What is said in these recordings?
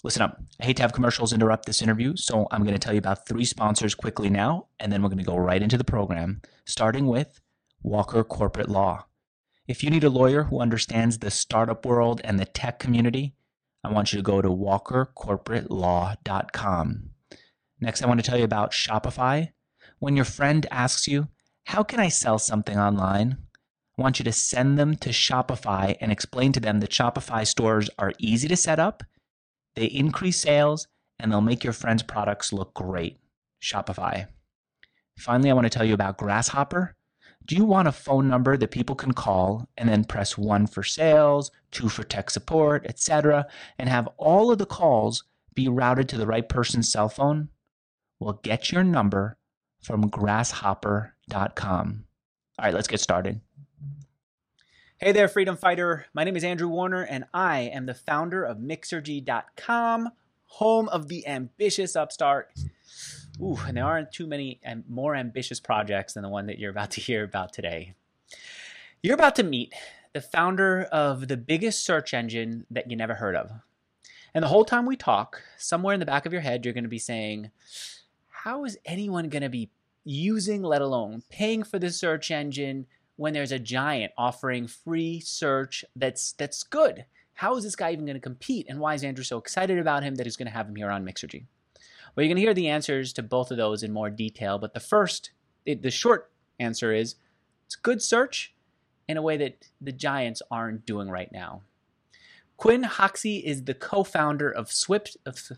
Listen up. I hate to have commercials interrupt this interview, so I'm going to tell you about three sponsors quickly now, and then we're going to go right into the program, starting with Walker Corporate Law. If you need a lawyer who understands the startup world and the tech community, I want you to go to walkercorporatelaw.com. Next, I want to tell you about Shopify. When your friend asks you, how can I sell something online? I want you to send them to Shopify and explain to them that Shopify stores are easy to set up, they increase sales, and they'll make your friend's products look great. Shopify. Finally, I want to tell you about Grasshopper. Do you want a phone number that people can call and then press 1 for sales, 2 for tech support, etc., and have all of the calls be routed to the right person's cell phone? Well, get your number from grasshopper.com. All right, let's get started. Hey there, freedom fighter. My name is Andrew Warner, and I am the founder of Mixergy.com, home of the ambitious upstart. Ooh, and there aren't too many more ambitious projects than the one that you're about to hear about today. You're about to meet the founder of the biggest search engine that you never heard of. And the whole time we talk, somewhere in the back of your head, you're going to be saying, how is anyone going to be using, let alone paying for this search engine when there's a giant offering free search that's good? How is this guy even going to compete? And why is Andrew so excited about him that he's going to have him here on Mixergy? Well, you're going to hear the answers to both of those in more detail. But the short answer is it's good search in a way that the giants aren't doing right now. Quinn Hoxie is the co-founder of Swift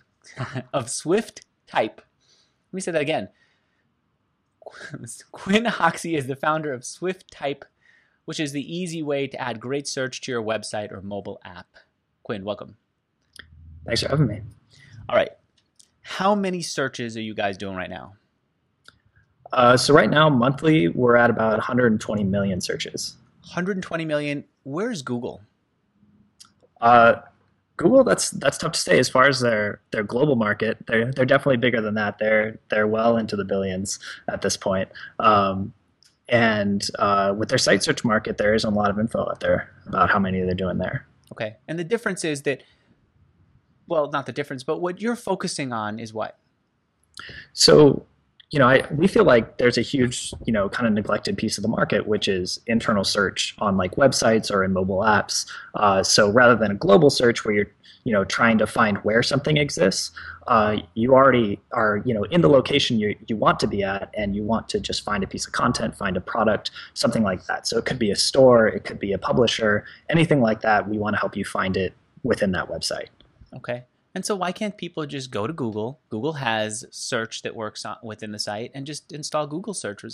Type. Let me say that again. Quinn Hoxie is the founder of Swift Type, which is the easy way to add great search to your website or mobile app. Quinn, welcome. Thanks for having me. All right. How many searches are you guys doing right now? So right now, monthly, we're at about 120 million searches. 120 million. Where's Google? Google, that's tough to say. As far as their global market, they're definitely bigger than that. They're well into the billions at this point. And with their site search market, there isn't a lot of info out there about how many they're doing there. Okay. And the difference is that, well, not the difference, but what you're focusing on is what? So, we feel like there's a huge, kind of neglected piece of the market, which is internal search on like websites or in mobile apps. So rather than a global search where you're, trying to find where something exists, you already are, in the location you want to be at, and you want to just find a piece of content, find a product, something like that. So it could be a store, it could be a publisher, anything like that. We want to help you find it within that website. Okay. And so why can't people just go to Google? Google has search that works within the site, and just install Google search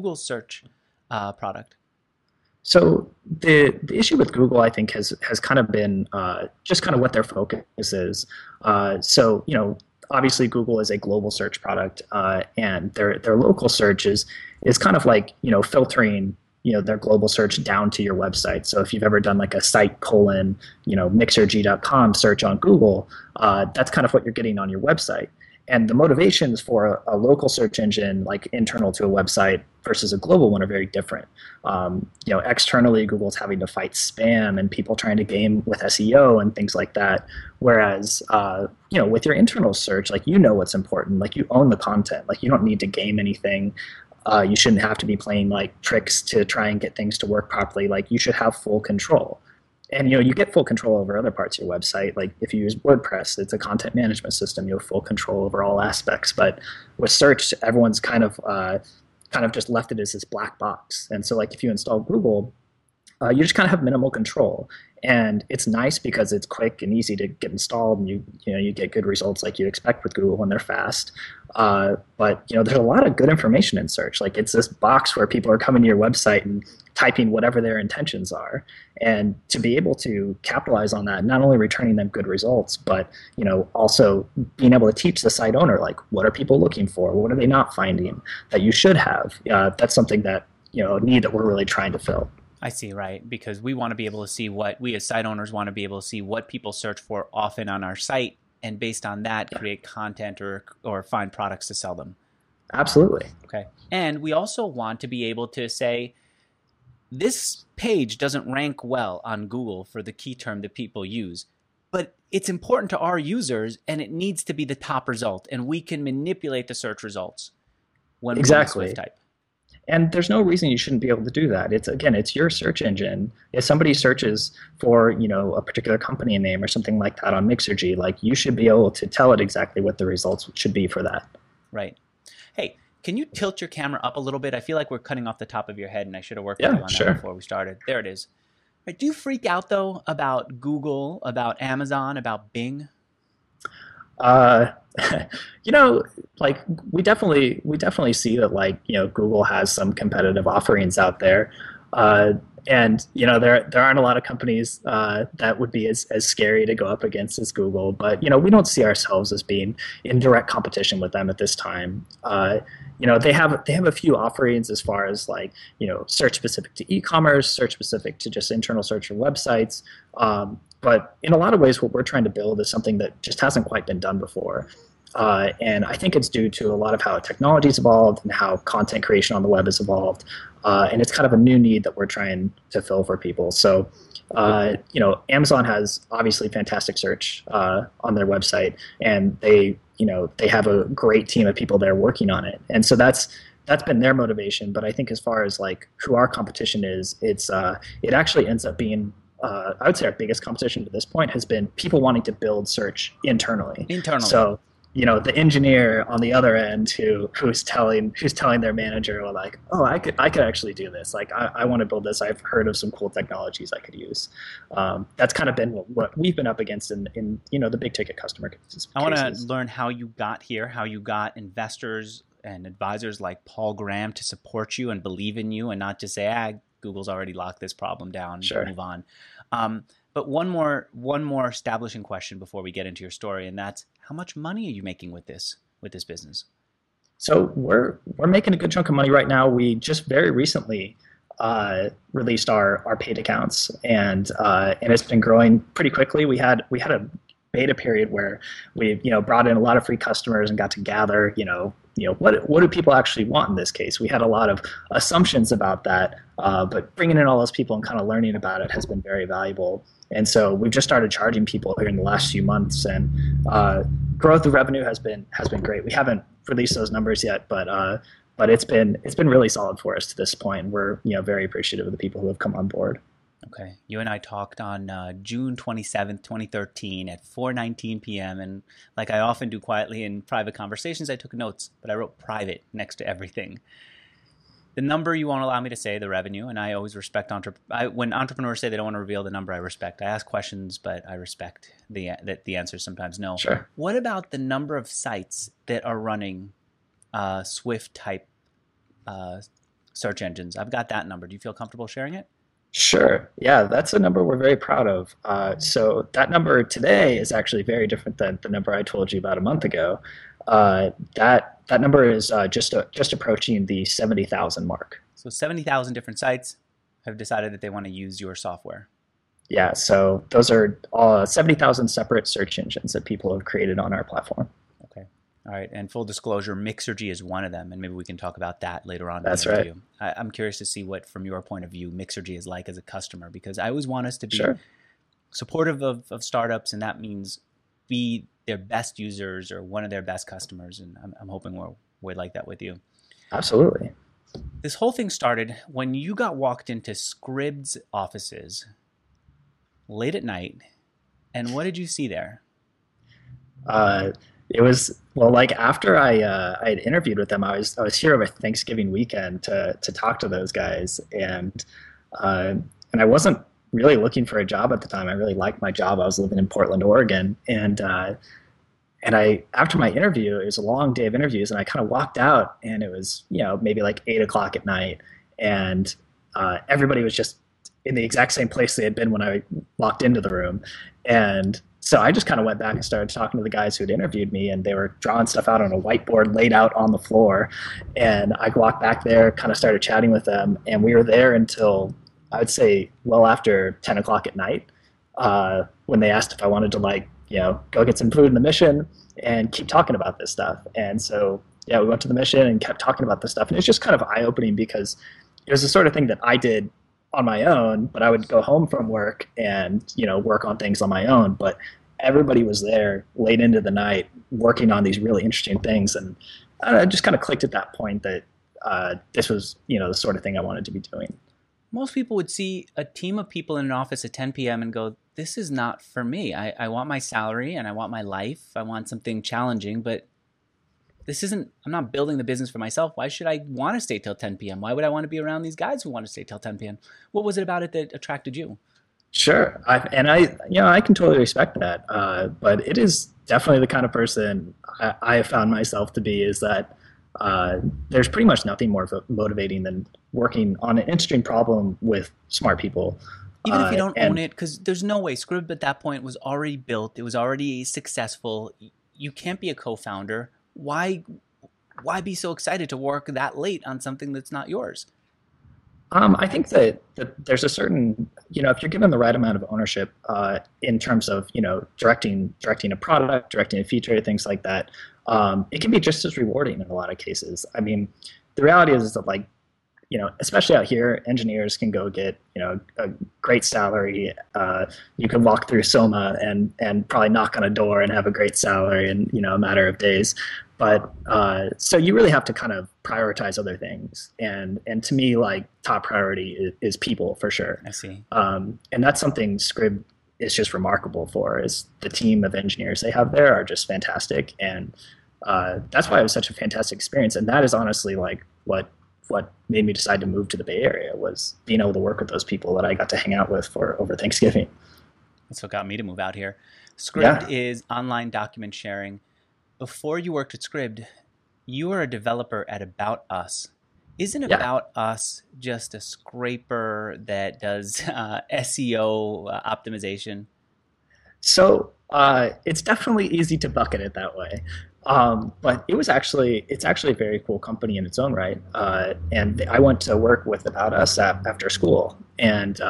product. So the issue with Google, I think, has kind of been just kind of what their focus is. So obviously Google is a global search product, and their local search is kind of like filtering their global search down to your website. So if you've ever done like a site : Mixergy.com search on Google, that's kind of what you're getting on your website. And the motivations for a local search engine like internal to a website versus a global one are very different. Externally, Google's having to fight spam and people trying to game with SEO and things like that. Whereas, with your internal search, like what's important, like you own the content, like you don't need to game anything. You shouldn't have to be playing like tricks to try and get things to work properly. Like you should have full control. And you get full control over other parts of your website. Like if you use WordPress, it's a content management system. You have full control over all aspects. But with search, everyone's kind of just left it as this black box. And so like if you install Google, you just kind of have minimal control. And it's nice because it's quick and easy to get installed, and you get good results like you'd expect with Google when they're fast. But there's a lot of good information in search. Like it's this box where people are coming to your website and typing whatever their intentions are, and to be able to capitalize on that, not only returning them good results, but also being able to teach the site owner like what are people looking for, what are they not finding that you should have. That's something that a need that we're really trying to fill. I see, right? Because we want to be able to see what we as site owners want to be able to see what people search for often on our site, and based on that, create content or find products to sell them. Absolutely. Okay. And we also want to be able to say, this page doesn't rank well on Google for the key term that people use. but it's important to our users, and it needs to be the top result, and we can manipulate the search results when we use Exactly. Swift type. And there's no reason you shouldn't be able to do that. It's again, it's your search engine. If somebody searches for, a particular company name or something like that on Mixergy, like you should be able to tell it exactly what the results should be for that. Right. Hey, can you tilt your camera up a little bit? I feel like we're cutting off the top of your head, and I should have worked with you on Sure. that before we started. There it is. Right, do you freak out though about Google, about Amazon, about Bing? Uh, like we definitely see that, like, Google has some competitive offerings out there. And there aren't a lot of companies that would be as scary to go up against as Google, but we don't see ourselves as being in direct competition with them at this time. They have a few offerings as far as, like, search specific to e-commerce, search specific to just internal search for websites. But in a lot of ways, what we're trying to build is something that just hasn't quite been done before. And I think it's due to a lot of how technology's evolved and how content creation on the web has evolved. And it's kind of a new need that we're trying to fill for people. So, Amazon has obviously fantastic search on their website, and they have a great team of people there working on it. And so that's been their motivation. But I think as far as, like, who our competition is, it actually ends up being, I would say our biggest competition to this point has been people wanting to build search internally. So, the engineer on the other end who's telling their manager, well, like, oh, I could actually do this. Like, I want to build this. I've heard of some cool technologies I could use. That's kind of been what we've been up against in the big ticket customer cases. I want to learn how you got here, how you got investors and advisors like Paul Graham to support you and believe in you, and not just say, Google's already locked this problem down. Sure. Move on. But one more establishing question before we get into your story, and that's, how much money are you making with this business? So we're making a good chunk of money right now. We just very recently released our paid accounts, and it's been growing pretty quickly. We had a beta period where we brought in a lot of free customers and got to gather what do people actually want in this case. We had a lot of assumptions about that, but bringing in all those people and kind of learning about it has been very valuable. And so we've just started charging people here in the last few months, and growth of revenue has been great. We haven't released those numbers yet, but it's been really solid for us to this point. We're very appreciative of the people who have come on board. Okay. You and I talked on June 27th, 2013 at 4:19 p.m. And like I often do quietly in private conversations, I took notes, but I wrote private next to everything. The number you won't allow me to say, the revenue, and I always respect when entrepreneurs say they don't want to reveal the number, I respect. I ask questions, but I respect that the answer is sometimes no. Sure. What about the number of sites that are running Swift type search engines? I've got that number. Do you feel comfortable sharing it? Sure. Yeah, that's a number we're very proud of. So that number today is actually very different than the number I told you about a month ago. That number is just approaching the 70,000 mark. So 70,000 different sites have decided that they want to use your software. Yeah, so those are all 70,000 separate search engines that people have created on our platform. Okay. All right. And full disclosure, Mixergy is one of them, and maybe we can talk about that later on. That's right. I'm curious to see what, from your point of view, Mixergy is like as a customer, because I always want us to be supportive of startups, and that means be their best users or one of their best customers, and I'm hoping we're like that with you. Absolutely. This whole thing started when you got walked into Scribd's offices late at night, and what did you see there? It was, well, like, after I had interviewed with them, I was here over Thanksgiving weekend to talk to those guys, and I wasn't really looking for a job at the time. I really liked my job. I was living in Portland, Oregon, and I, after my interview, it was a long day of interviews, and I kind of walked out, and it was maybe like 8 o'clock at night, and everybody was just in the exact same place they had been when I walked into the room, and so I just kind of went back and started talking to the guys who had interviewed me, and they were drawing stuff out on a whiteboard laid out on the floor. And I walked back there, kind of started chatting with them, and we were there until, I would say, well after 10 o'clock at night, when they asked if I wanted to go get some food in the mission and keep talking about this stuff. And so, yeah, we went to the mission and kept talking about this stuff. And it's just kind of eye-opening because it was the sort of thing that I did on my own, but I would go home from work and, work on things on my own. But everybody was there late into the night working on these really interesting things. And I don't know, it just kind of clicked at that point that this was, the sort of thing I wanted to be doing. Most people would see a team of people in an office at 10 p.m. and go, this is not for me. I want my salary and I want my life. I want something challenging, but I'm not building the business for myself. Why should I want to stay till 10 p.m.? Why would I want to be around these guys who want to stay till 10 p.m.? What was it about it that attracted you? Sure, I can totally respect that. But it is definitely the kind of person I have found myself to be. Is that there's pretty much nothing more motivating than working on an interesting problem with smart people. Even if you don't own it, because there's no way. Scribd at that point was already built. It was already successful. You can't be a co-founder. Why be so excited to work that late on something that's not yours? I think that there's a certain, if you're given the right amount of ownership in terms of, directing a product, directing a feature, things like that, it can be just as rewarding in a lot of cases. I mean, the reality is that, like, especially out here, engineers can go get, a great salary. You can walk through Soma and probably knock on a door and have a great salary in, a matter of days. But so you really have to kind of prioritize other things. And to me, like, top priority is people, for sure. I see. And that's something Scribd is just remarkable for, is the team of engineers they have there are just fantastic. And that's why it was such a fantastic experience. And that is honestly like what made me decide to move to the Bay Area, was being able to work with those people that I got to hang out with for over Thanksgiving. That's what got me to move out here. Scribd is online document sharing. Before you worked at Scribd, you were a developer at About Us. Isn't About Us just a scraper that does SEO optimization? So it's definitely easy to bucket it that way. But it's actually a very cool company in its own right. And I went to work with About Us after school, and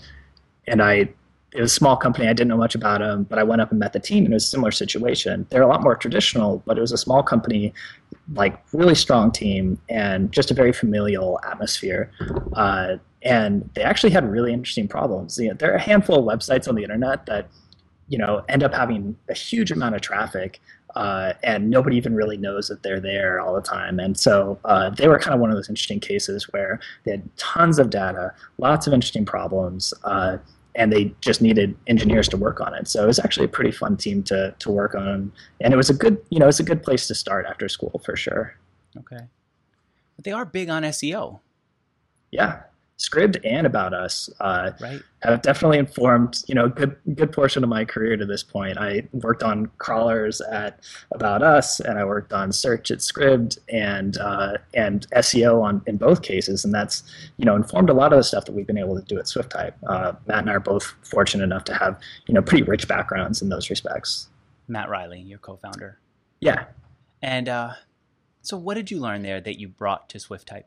it was a small company. I didn't know much about them, but I went up and met the team, and it was a similar situation. They're a lot more traditional, but it was a small company, like, really strong team, and just a very familial atmosphere. And they actually had really interesting problems. There are a handful of websites on the internet that, end up having a huge amount of traffic, and nobody even really knows that they're there all the time. And so they were kind of one of those interesting cases where they had tons of data, lots of interesting problems, and they just needed engineers to work on it. So it was actually a pretty fun team to work on, and it was a good place to start after school, for sure. Okay, but they are big on SEO. Yeah, Scribd and About Us right. have definitely informed a good portion of my career to this point. I worked on crawlers at About Us, and I worked on search at Scribd, and SEO in both cases, and that's informed a lot of the stuff that we've been able to do at SwiftType. Matt and I are both fortunate enough to have pretty rich backgrounds in those respects. Matt Riley, your co-founder. Yeah. And so what did you learn there that you brought to SwiftType?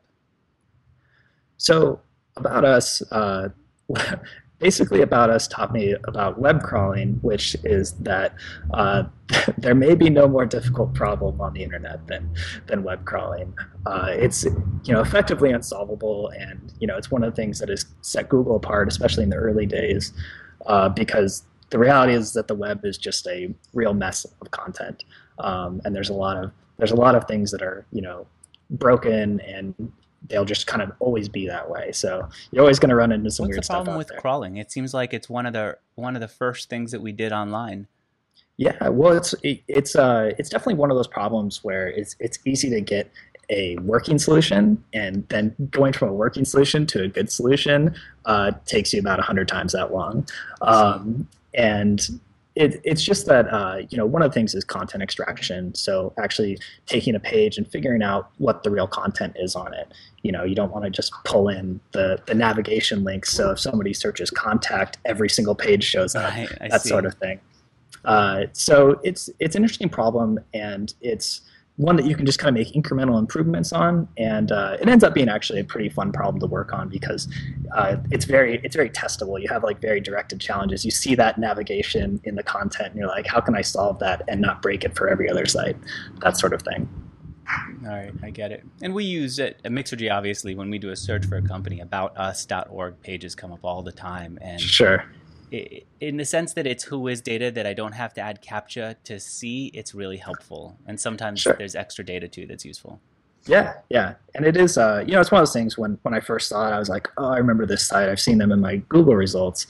So About Us, basically About Us taught me about web crawling, which is that there may be no more difficult problem on the internet than web crawling. It's effectively unsolvable, and it's one of the things that has set Google apart, especially in the early days, because the reality is that the web is just a real mess of content, and there's a lot of things that are broken, and they'll just kind of always be that way. So you're always going to run into some weird stuff out there. What's the problem with crawling? It seems like it's one of the first things that we did online. Yeah, well, it's definitely one of those problems where it's easy to get a working solution, and then going from a working solution to a good solution takes you about 100 times that long. And it's just that one of the things is content extraction. So actually taking a page and figuring out what the real content is on it. You don't want to just pull in the navigation links. So if somebody searches contact, every single page shows up. Right, that sort of thing. So it's an interesting problem, and it's one that you can just kind of make incremental improvements on, and it ends up being actually a pretty fun problem to work on, because it's very testable. You have like very directed challenges. You see that navigation in the content, and you're like, how can I solve that and not break it for every other site? That sort of thing. All right, I get it. And we use it at Mixergy, obviously, when we do a search for a company, aboutus.org pages come up all the time. And Sure. In the sense that it's who is data that I don't have to add CAPTCHA to see, it's really helpful. And sometimes there's extra data too that's useful. Yeah, yeah. And it is, it's one of those things when I first saw it, I was like, oh, I remember this site. I've seen them in my Google results.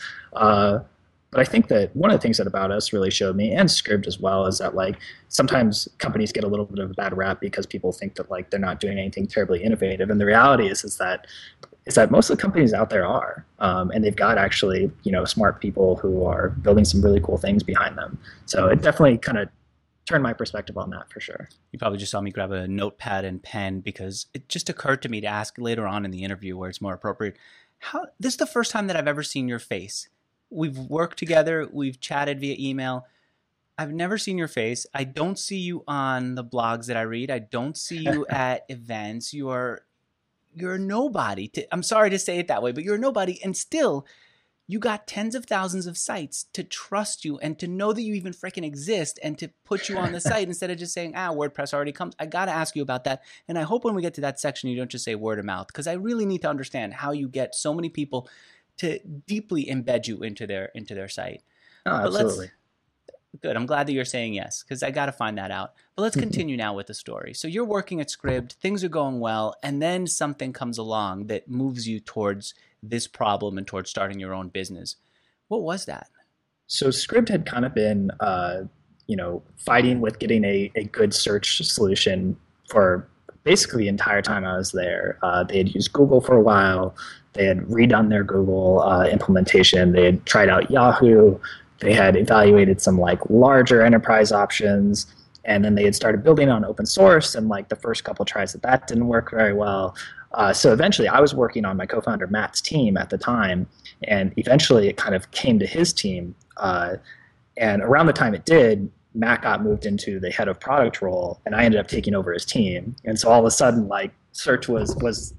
But I think that one of the things that About Us really showed me, and Scribd as well, is that like sometimes companies get a little bit of a bad rap because people think that like they're not doing anything terribly innovative. And the reality is that most of the companies out there are, and they've got actually smart people who are building some really cool things behind them. So it definitely kind of turned my perspective on that for sure. You probably just saw me grab a notepad and pen because it just occurred to me to ask later on in the interview where it's more appropriate. This is the first time that I've ever seen your face. We've worked together. We've chatted via email. I've never seen your face. I don't see you on the blogs that I read. I don't see you at events. You're a nobody. I'm sorry to say it that way, but you're a nobody. And still, you got tens of thousands of sites to trust you and to know that you even freaking exist and to put you on the site instead of just saying, WordPress already comes. I got to ask you about that. And I hope when we get to that section, you don't just say word of mouth, because I really need to understand how you get so many people to deeply embed you into their site. Oh, absolutely. Good. I'm glad that you're saying yes, because I got to find that out. But let's continue now with the story. So you're working at Scribd, things are going well, and then something comes along that moves you towards this problem and towards starting your own business. What was that? So Scribd had kind of been, fighting with getting a good search solution for basically the entire time I was there. They had used Google for a while. They had redone their Google implementation. They had tried out Yahoo. They had evaluated some like larger enterprise options, and then they had started building on open source. And like the first couple tries that didn't work very well. So eventually, I was working on my co-founder Matt's team at the time, and eventually it kind of came to his team. And around the time it did, Matt got moved into the head of product role, and I ended up taking over his team. And so all of a sudden, like search was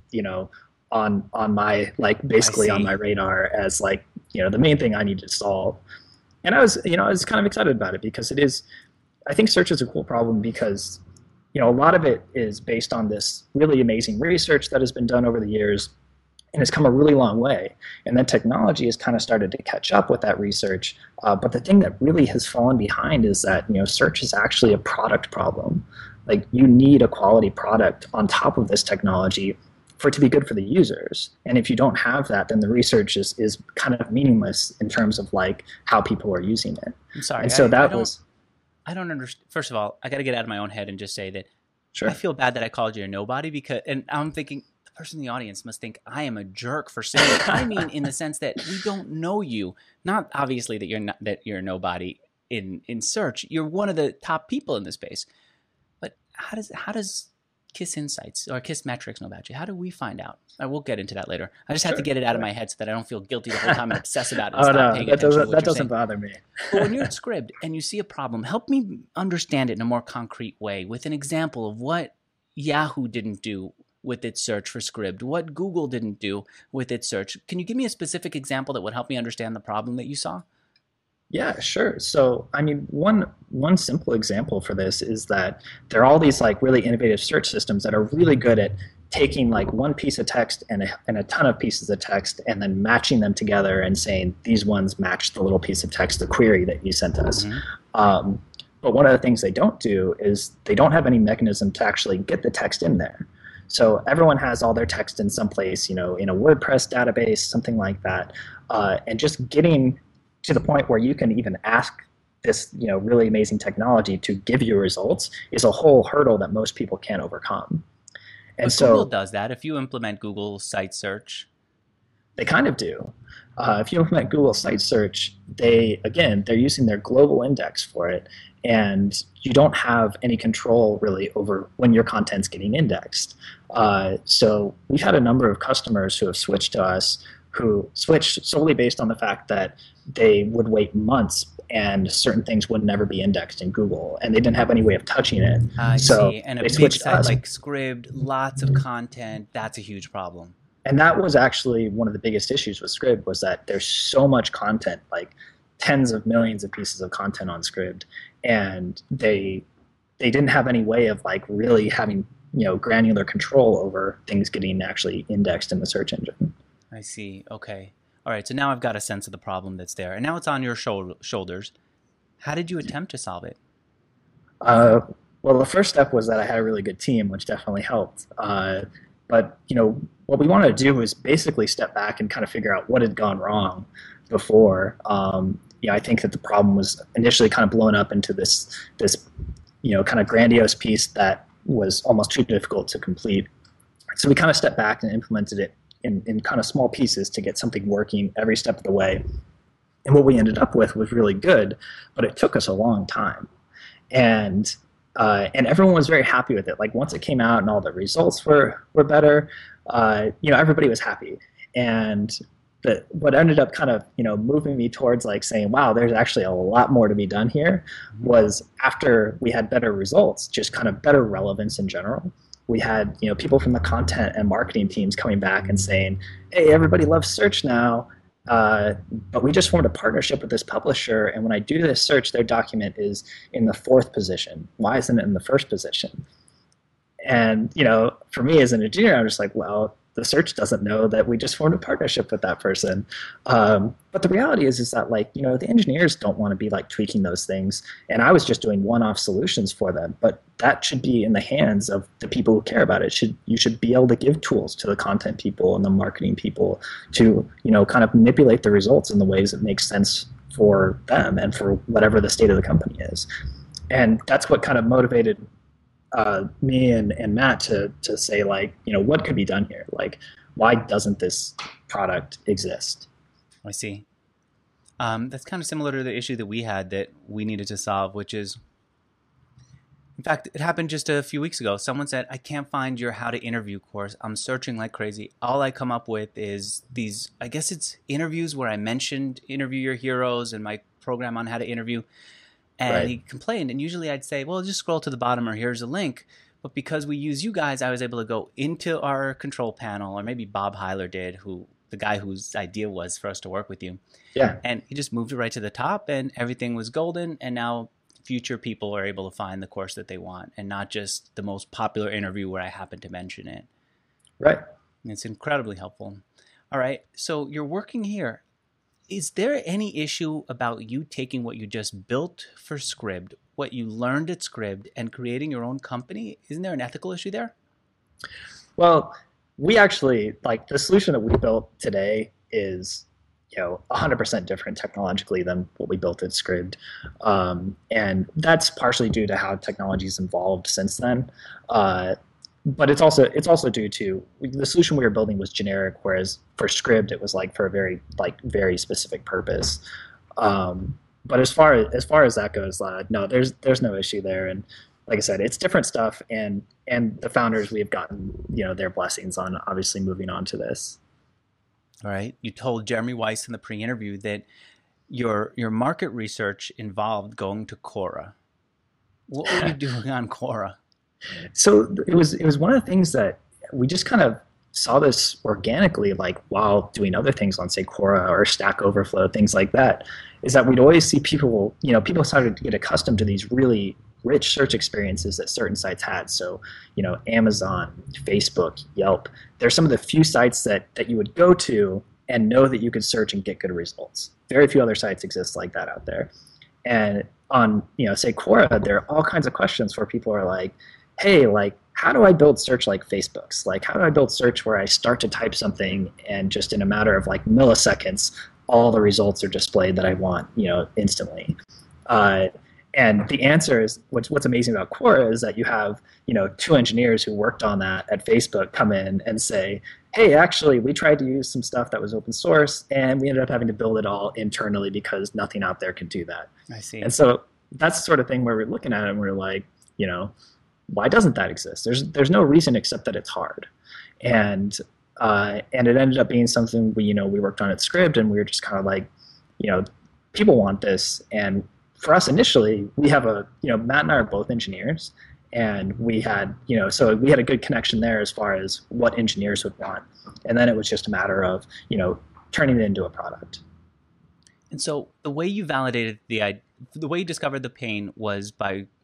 on my basically on my radar as like the main thing I needed to solve. And I was kind of excited about it because I think search is a cool problem because a lot of it is based on this really amazing research that has been done over the years and it's come a really long way. And then technology has kind of started to catch up with that research. But the thing that really has fallen behind is that search is actually a product problem. Like you need a quality product on top of this technology for it to be good for the users. And if you don't have that, then the research is kind of meaningless in terms of like how people are using it. I'm sorry. And so I don't understand. First of all, I got to get out of my own head and just say that Sure. I feel bad that I called you a nobody and I'm thinking the person in the audience must think I am a jerk for saying it. I mean, in the sense that we don't know you, not obviously that you're a nobody in search. You're one of the top people in this space. But how does Kiss Insights or Kiss Metrics know about you? How do we find out? We'll get into that later. I just have to get it out of my head so that I don't feel guilty the whole time and obsess about it and stop paying attention to what that you're doesn't saying. bother me. But when you're at Scribd and you see a problem, help me understand it in a more concrete way with an example of what Yahoo didn't do with its search for Scribd, what Google didn't do with its search. Can you give me a specific example that would help me understand the problem that you saw? Yeah, sure. So, I mean, one simple example for this is that there are all these like really innovative search systems that are really good at taking like one piece of text and a ton of pieces of text and then matching them together and saying these ones match the little piece of text, the query that you sent us. Mm-hmm. But one of the things they don't do is they don't have any mechanism to actually get the text in there. So everyone has all their text in some place, in a WordPress database, something like that, and just getting to the point where you can even ask this, really amazing technology to give you results is a whole hurdle that most people can't overcome. And but so Google does that. If you implement Google site search, they kind of do. If you implement Google site search, they're using their global index for it, and you don't have any control really over when your content's getting indexed. So we've had a number of customers who have switched to us who switched solely based on the fact that they would wait months and certain things would never be indexed in Google, and they didn't have any way of touching it. I see. And a big switched site like Scribd, lots of content, that's a huge problem. And that was actually one of the biggest issues with Scribd was that there's so much content, like tens of millions of pieces of content on Scribd, and they didn't have any way of like really having granular control over things getting actually indexed in the search engine. I see. Okay. All right. So now I've got a sense of the problem that's there, and now it's on your shoulders. How did you attempt to solve it? Well, the first step was that I had a really good team, which definitely helped. But what we wanted to do was basically step back and kind of figure out what had gone wrong before. I think that the problem was initially kind of blown up into this kind of grandiose piece that was almost too difficult to complete. So we kind of stepped back and implemented it in kind of small pieces to get something working every step of the way. And what we ended up with was really good, but it took us a long time. And everyone was very happy with it. Like once it came out and all the results were better, everybody was happy. And what ended up kind of moving me towards like saying, wow, there's actually a lot more to be done here, was after we had better results, just kind of better relevance in general. We had people from the content and marketing teams coming back and saying, hey, everybody loves search now. But we just formed a partnership with this publisher, and when I do this search, their document is in the 4th position. Why isn't it in the 1st position? And for me as an engineer, I'm just like, well, the search doesn't know that we just formed a partnership with that person. But the reality is that the engineers don't want to be like tweaking those things, and I was just doing one-off solutions for them. But that should be in the hands of the people who care about it. You should be able to give tools to the content people and the marketing people to kind of manipulate the results in the ways that make sense for them and for whatever the state of the company is. And that's what kind of motivated me and Matt to say what could be done here? Like, why doesn't this product exist? I see. That's kind of similar to the issue that we had that we needed to solve, which is, in fact, it happened just a few weeks ago. Someone said, I can't find your how to interview course. I'm searching like crazy. All I come up with is these, I guess it's interviews where I mentioned Interview Your Heroes and my program on how to interview. And Right. He complained, and usually I'd say, well, just scroll to the bottom or here's a link. But because we use you guys, I was able to go into our control panel, or maybe Bob Heiler did, the guy whose idea was for us to work with you. Yeah. And he just moved it right to the top, and everything was golden. And now future people are able to find the course that they want, and not just the most popular interview where I happen to mention it. Right. And it's incredibly helpful. All right, so you're working here. Is there any issue about you taking what you just built for Scribd, what you learned at Scribd, and creating your own company? Isn't there an ethical issue there? Well, we actually, the solution that we built today is 100% different technologically than what we built at Scribd. And that's partially due to how technology's evolved since then. But it's also due to the solution we were building was generic, whereas for Scribd it was for a very specific purpose. But as far as that goes, no, there's no issue there. And like I said, it's different stuff, and the founders, we have gotten their blessings on obviously moving on to this. All right. You told Jeremy Weiss in the pre-interview that your market research involved going to Quora. What were you doing on Quora? So it was one of the things that we just kind of saw this organically, while doing other things on, say, Quora or Stack Overflow, things like that, is that we'd always see people started to get accustomed to these really rich search experiences that certain sites had. So, Amazon, Facebook, Yelp, they're some of the few sites that you would go to and know that you could search and get good results. Very few other sites exist like that out there. And on, say, Quora, there are all kinds of questions where people are like, hey, how do I build search like Facebook's? How do I build search where I start to type something and just in a matter of milliseconds, all the results are displayed that I want, instantly? And the answer is, what's amazing about Quora is that you have, 2 engineers who worked on that at Facebook come in and say, hey, actually, we tried to use some stuff that was open source, and we ended up having to build it all internally because nothing out there can do that. I see. And so that's the sort of thing where we're looking at it and we're like, why doesn't that exist? There's no reason except that it's hard. And it ended up being something we worked on at Scribd, and we were just kind of like, people want this. And for us initially, we have Matt and I are both engineers, and we had, so we had a good connection there as far as what engineers would want. And then it was just a matter of, turning it into a product. And so the way you validated the way you discovered the pain was by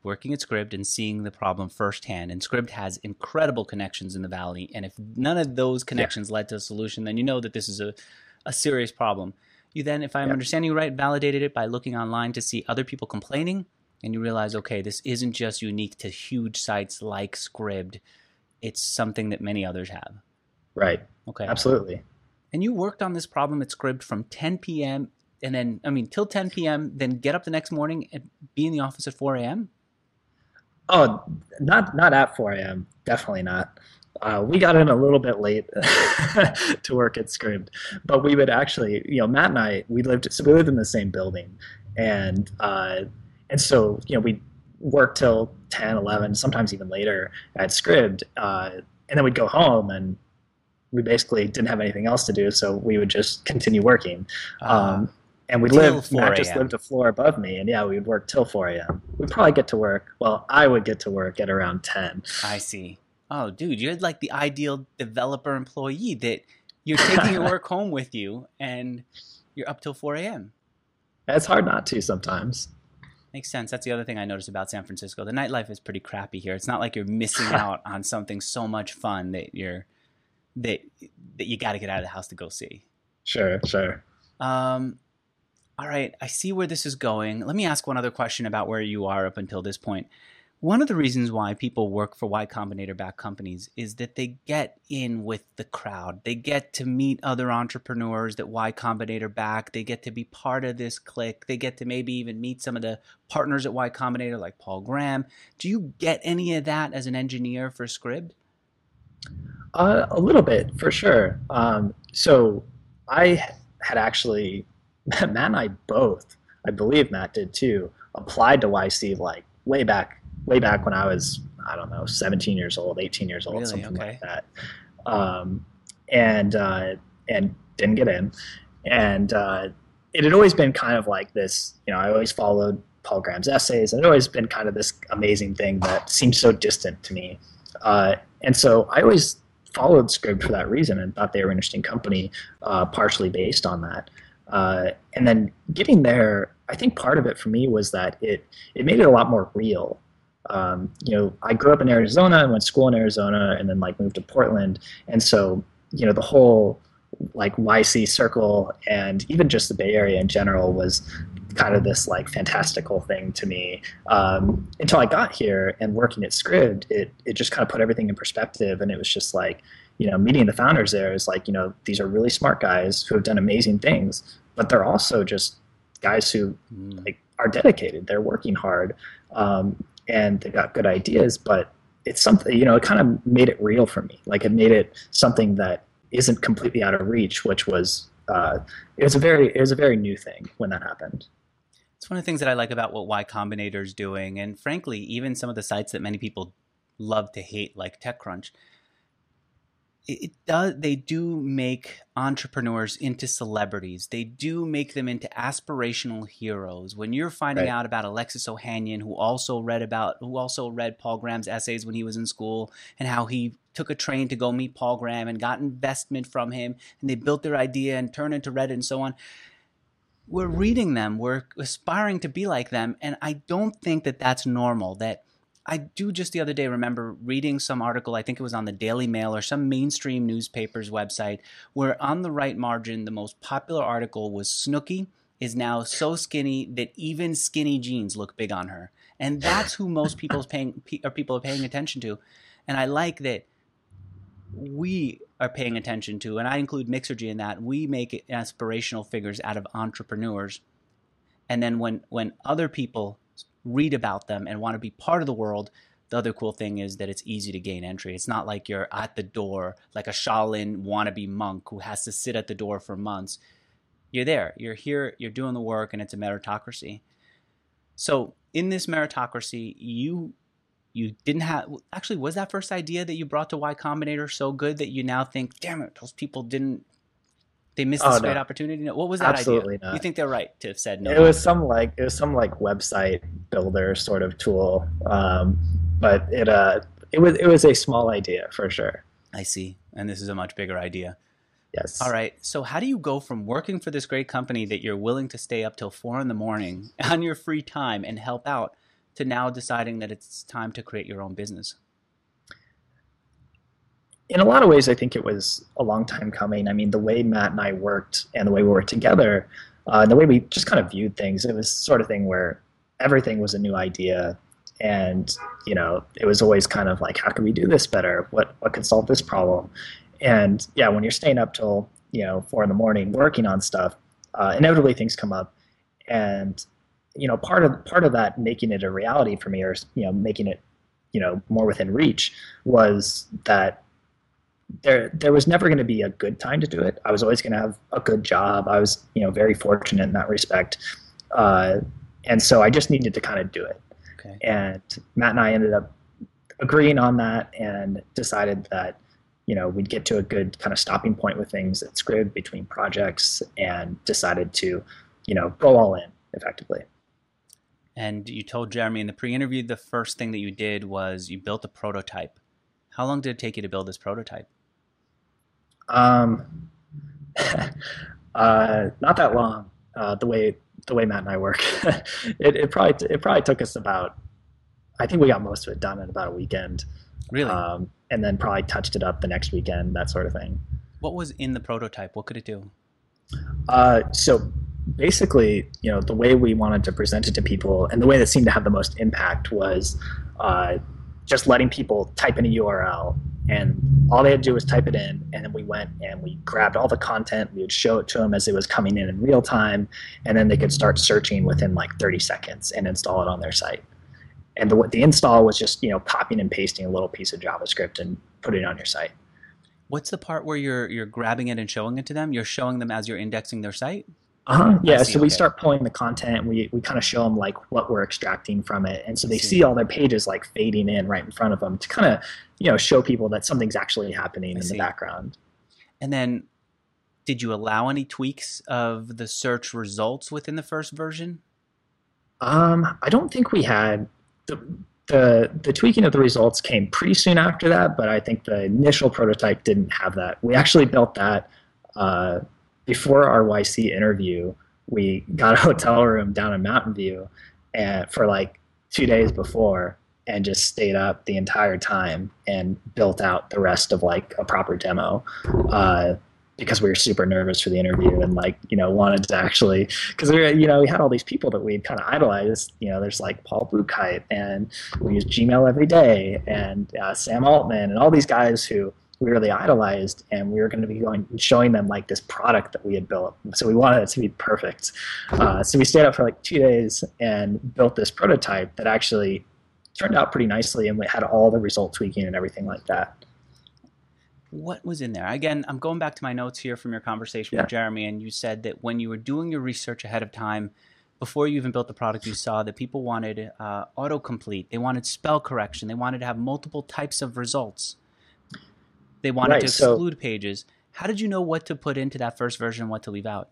working at Scribd and seeing the problem firsthand. And Scribd has incredible connections in the Valley. And if none of those connections led to a solution, then you know that this is a serious problem. You then, if I'm understanding you right, validated it by looking online to see other people complaining. And you realize, okay, this isn't just unique to huge sites like Scribd. It's something that many others have. Right. Okay. Absolutely. And you worked on this problem at Scribd from 10 p.m. and then, till 10 p.m., then get up the next morning and be in the office at 4 a.m.? Oh, not at 4 a.m. Definitely not. We got in a little bit late to work at Scribd, but we would actually, Matt and I, we lived in the same building, and so, we worked till 10, 11, sometimes even later at Scribd, and then we'd go home, and we basically didn't have anything else to do, so we would just continue working. And Matt just lived a floor above me, and we would work till 4 a.m. We'd probably get to work, I would get to work at around 10. I see. Oh, dude, you're like the ideal developer employee that you're taking your work home with you, and you're up till 4 a.m. It's hard not to sometimes. Makes sense. That's the other thing I noticed about San Francisco. The nightlife is pretty crappy here. It's not like you're missing out on something so much fun that you got to get out of the house to go see. Sure. All right, I see where this is going. Let me ask one other question about where you are up until this point. One of the reasons why people work for Y Combinator-backed companies is that they get in with the crowd. They get to meet other entrepreneurs that Y Combinator back. They get to be part of this clique. They get to maybe even meet some of the partners at Y Combinator like Paul Graham. Do you get any of that as an engineer for Scribd? A little bit, for sure. So I had actually, Matt and I both, I believe Matt did too, applied to YC like way back when I was, 17 years old, 18 years old, something like that. And didn't get in. And it had always been kind of like this, I always followed Paul Graham's essays, and it had always been kind of this amazing thing that seemed so distant to me. And so I always followed Scribd for that reason and thought they were an interesting company, partially based on that. And then getting there, I think part of it for me was that it made it a lot more real. I grew up in Arizona and went to school in Arizona, and then moved to Portland. And so, the whole YC circle and even just the Bay Area in general was kind of this fantastical thing to me, until I got here and working at Scribd. It just kind of put everything in perspective, and it was just meeting the founders there is these are really smart guys who have done amazing things, but they're also just guys who are dedicated. They're working hard, and they've got good ideas, but it's something, it kind of made it real for me. It made it something that isn't completely out of reach, which was, it was a very new thing when that happened. It's one of the things that I like about what Y Combinator is doing, and frankly, even some of the sites that many people love to hate, like TechCrunch. They do make entrepreneurs into celebrities. They do make them into aspirational heroes. When you're finding out about Alexis Ohanian, who also read Paul Graham's essays when he was in school, and how he took a train to go meet Paul Graham and got investment from him, and they built their idea and turned into Reddit and so on. We're reading them. We're aspiring to be like them. And I don't think that that's normal. That I do just the other day remember reading some article, I think it was on the Daily Mail or some mainstream newspaper's website, where on the right margin, the most popular article was Snooki is now so skinny that even skinny jeans look big on her. And that's who most people are paying attention to. And I like that we are paying attention to, and I include Mixergy in that. We make aspirational figures out of entrepreneurs. And then when other people read about them and want to be part of the world, the other cool thing is that it's easy to gain entry. It's not like you're at the door like a Shaolin wannabe monk who has to sit at the door for months. You're there, you're here, you're doing the work, and it's a meritocracy. So in this meritocracy, you didn't have, actually, was that first idea that you brought to Y Combinator so good that you now think, damn it, those people they missed this great opportunity? No, what was that Absolutely idea? Not. You think they're right to have said no? It was some website builder sort of tool, but it was a small idea for sure. I see, and this is a much bigger idea. Yes. All right. So how do you go from working for this great company that you're willing to stay up till 4 a.m. on your free time and help out, to now deciding that it's time to create your own business? In a lot of ways, I think it was a long time coming. I mean, the way Matt and I worked and the way we worked together, the way we just kind of viewed things, it was sort of thing where everything was a new idea. And, it was always kind of like, how can we do this better? What could solve this problem? And yeah, when you're staying up till, 4 a.m. working on stuff, inevitably things come up. And, part of that making it a reality for me, or, making it, more within reach, was that there was never going to be a good time to do it. I was always going to have a good job. I was, very fortunate in that respect. And so I just needed to kind of do it. Okay. And Matt and I ended up agreeing on that and decided that, we'd get to a good kind of stopping point with things at Scribd between projects, and decided to, go all in effectively. And you told Jeremy in the pre-interview the first thing that you did was you built a prototype. How long did it take you to build this prototype? Not that long. The way Matt and I work, it probably took us about. I think we got most of it done in about a weekend. Really? And then probably touched it up the next weekend, that sort of thing. What was in the prototype? What could it do? So basically, the way we wanted to present it to people, and the way that seemed to have the most impact, was just letting people type in a URL, and all they had to do was type it in, and then we went and we grabbed all the content. We would show it to them as it was coming in real time, and then they could start searching within like 30 seconds and install it on their site. And the install was just, copying and pasting a little piece of JavaScript and putting it on your site. What's the part where you're grabbing it and showing it to them? You're showing them as you're indexing their site? Yeah, so we start pulling the content, and we kind of show them like what we're extracting from it. And so they see all their pages like fading in right in front of them to kind of, show people that something's actually happening in the background. And then did you allow any tweaks of the search results within the first version? I don't think we had. The tweaking of the results came pretty soon after that, but I think the initial prototype didn't have that. We actually built that before our YC interview. We got a hotel room down in Mountain View and for like 2 days before, and just stayed up the entire time and built out the rest of like a proper demo. Because we were super nervous for the interview and wanted to actually, because we had all these people that we'd kind of idolized. There's like Paul Buchheit, and we use Gmail every day, and Sam Altman, and all these guys who we really idolized, and we were going to be showing them like this product that we had built. So we wanted it to be perfect. So we stayed up for like 2 days and built this prototype that actually turned out pretty nicely, and we had all the result tweaking and everything like that. What was in there? Again, I'm going back to my notes here from your conversation with Jeremy, and you said that when you were doing your research ahead of time, before you even built the product, you saw that people wanted autocomplete, they wanted spell correction, they wanted to have multiple types of results, they wanted to exclude pages. How did you know what to put into that first version and what to leave out?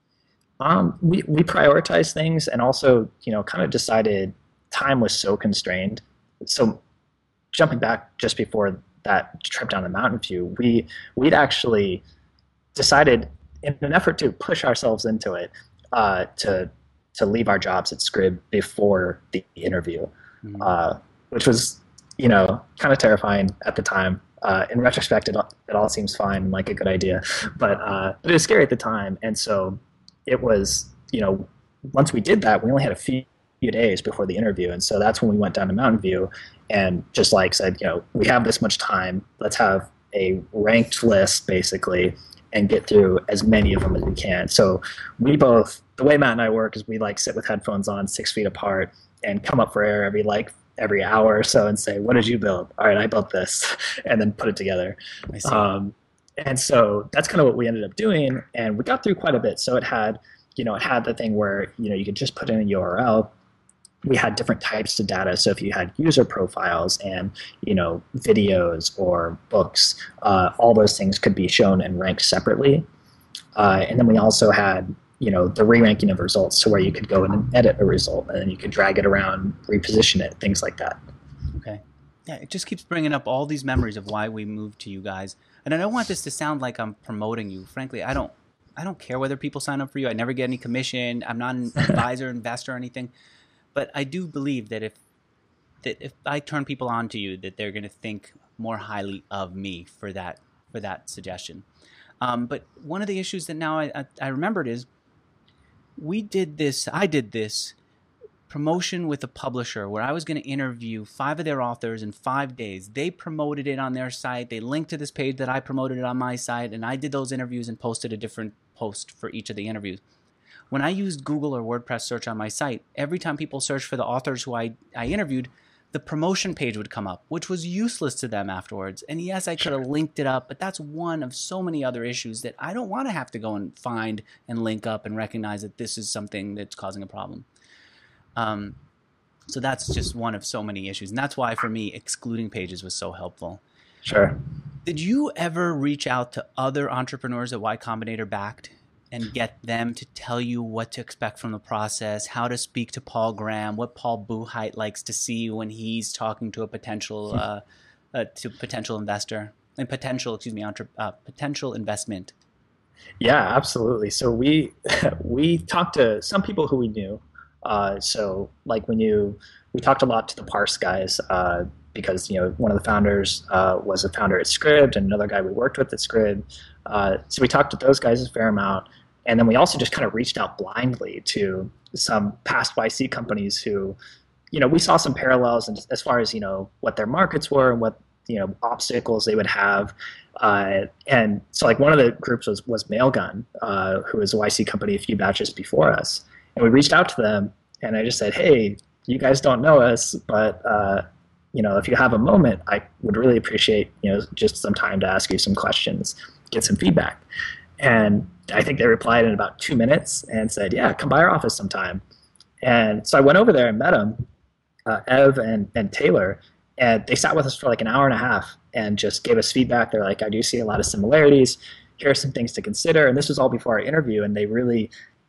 We prioritized things, and also kind of decided time was so constrained. So jumping back just before that trip down the Mountain View, we'd actually decided, in an effort to push ourselves into it, to leave our jobs at Scribd before the interview, which was kind of terrifying at the time. In retrospect, it all seems fine, like a good idea, but it was scary at the time. And so it was, once we did that, we only had a few days before the interview, and so that's when we went down to Mountain View and just said, we have this much time, let's have a ranked list basically and get through as many of them as we can. So we both, the way Matt and I work is we sit with headphones on 6 feet apart and come up for air every hour or so and say, what did you build? All right, I built this, and then put it together. I see. And so that's kind of what we ended up doing, and we got through quite a bit. So it had the thing where you could just put in a URL. We had different types of data. So if you had user profiles and videos or books, all those things could be shown and ranked separately. And then we also had the re-ranking of results, so where you could go in and edit a result, and then you could drag it around, reposition it, things like that. Okay. Yeah, it just keeps bringing up all these memories of why we moved to you guys. And I don't want this to sound like I'm promoting you. Frankly, I don't care whether people sign up for you. I never get any commission. I'm not an advisor, investor, or anything. But I do believe that if that if I turn people on to you, that they're going to think more highly of me for that suggestion. But one of the issues that now I remembered is I did this promotion with a publisher where I was going to interview 5 of their authors in 5 days. They promoted it on their site. They linked to this page that I promoted it on my site, and I did those interviews and posted a different post for each of the interviews. When I used Google or WordPress search on my site, every time people searched for the authors who I interviewed, the promotion page would come up, which was useless to them afterwards. And yes, I could have linked it up, but that's one of so many other issues that I don't want to have to go and find and link up and recognize that this is something that's causing a problem. So that's just one of so many issues. And that's why, for me, excluding pages was so helpful. Sure. Did you ever reach out to other entrepreneurs that Y Combinator backed and get them to tell you what to expect from the process, how to speak to Paul Graham, what Paul Buchheit likes to see when he's talking to a potential investor and potential investment? Yeah, absolutely. So we talked to some people who we knew. So like we talked a lot to the Parse guys because one of the founders was a founder at Scribd, and another guy we worked with at Scribd. So we talked to those guys a fair amount. And then we also just kind of reached out blindly to some past YC companies who, we saw some parallels as far as, what their markets were and what, obstacles they would have. And so like one of the groups was Mailgun, who was a YC company a few batches before us. And we reached out to them, and I just said, hey, you guys don't know us, but, if you have a moment, I would really appreciate, just some time to ask you some questions, get some feedback. And I think they replied in about 2 minutes and said, yeah, come by our office sometime. And so I went over there and met them, Ev and Taylor, and they sat with us for like an hour and a half and just gave us feedback. They're like, I do see a lot of similarities. Here are some things to consider. And this was all before our interview, and they really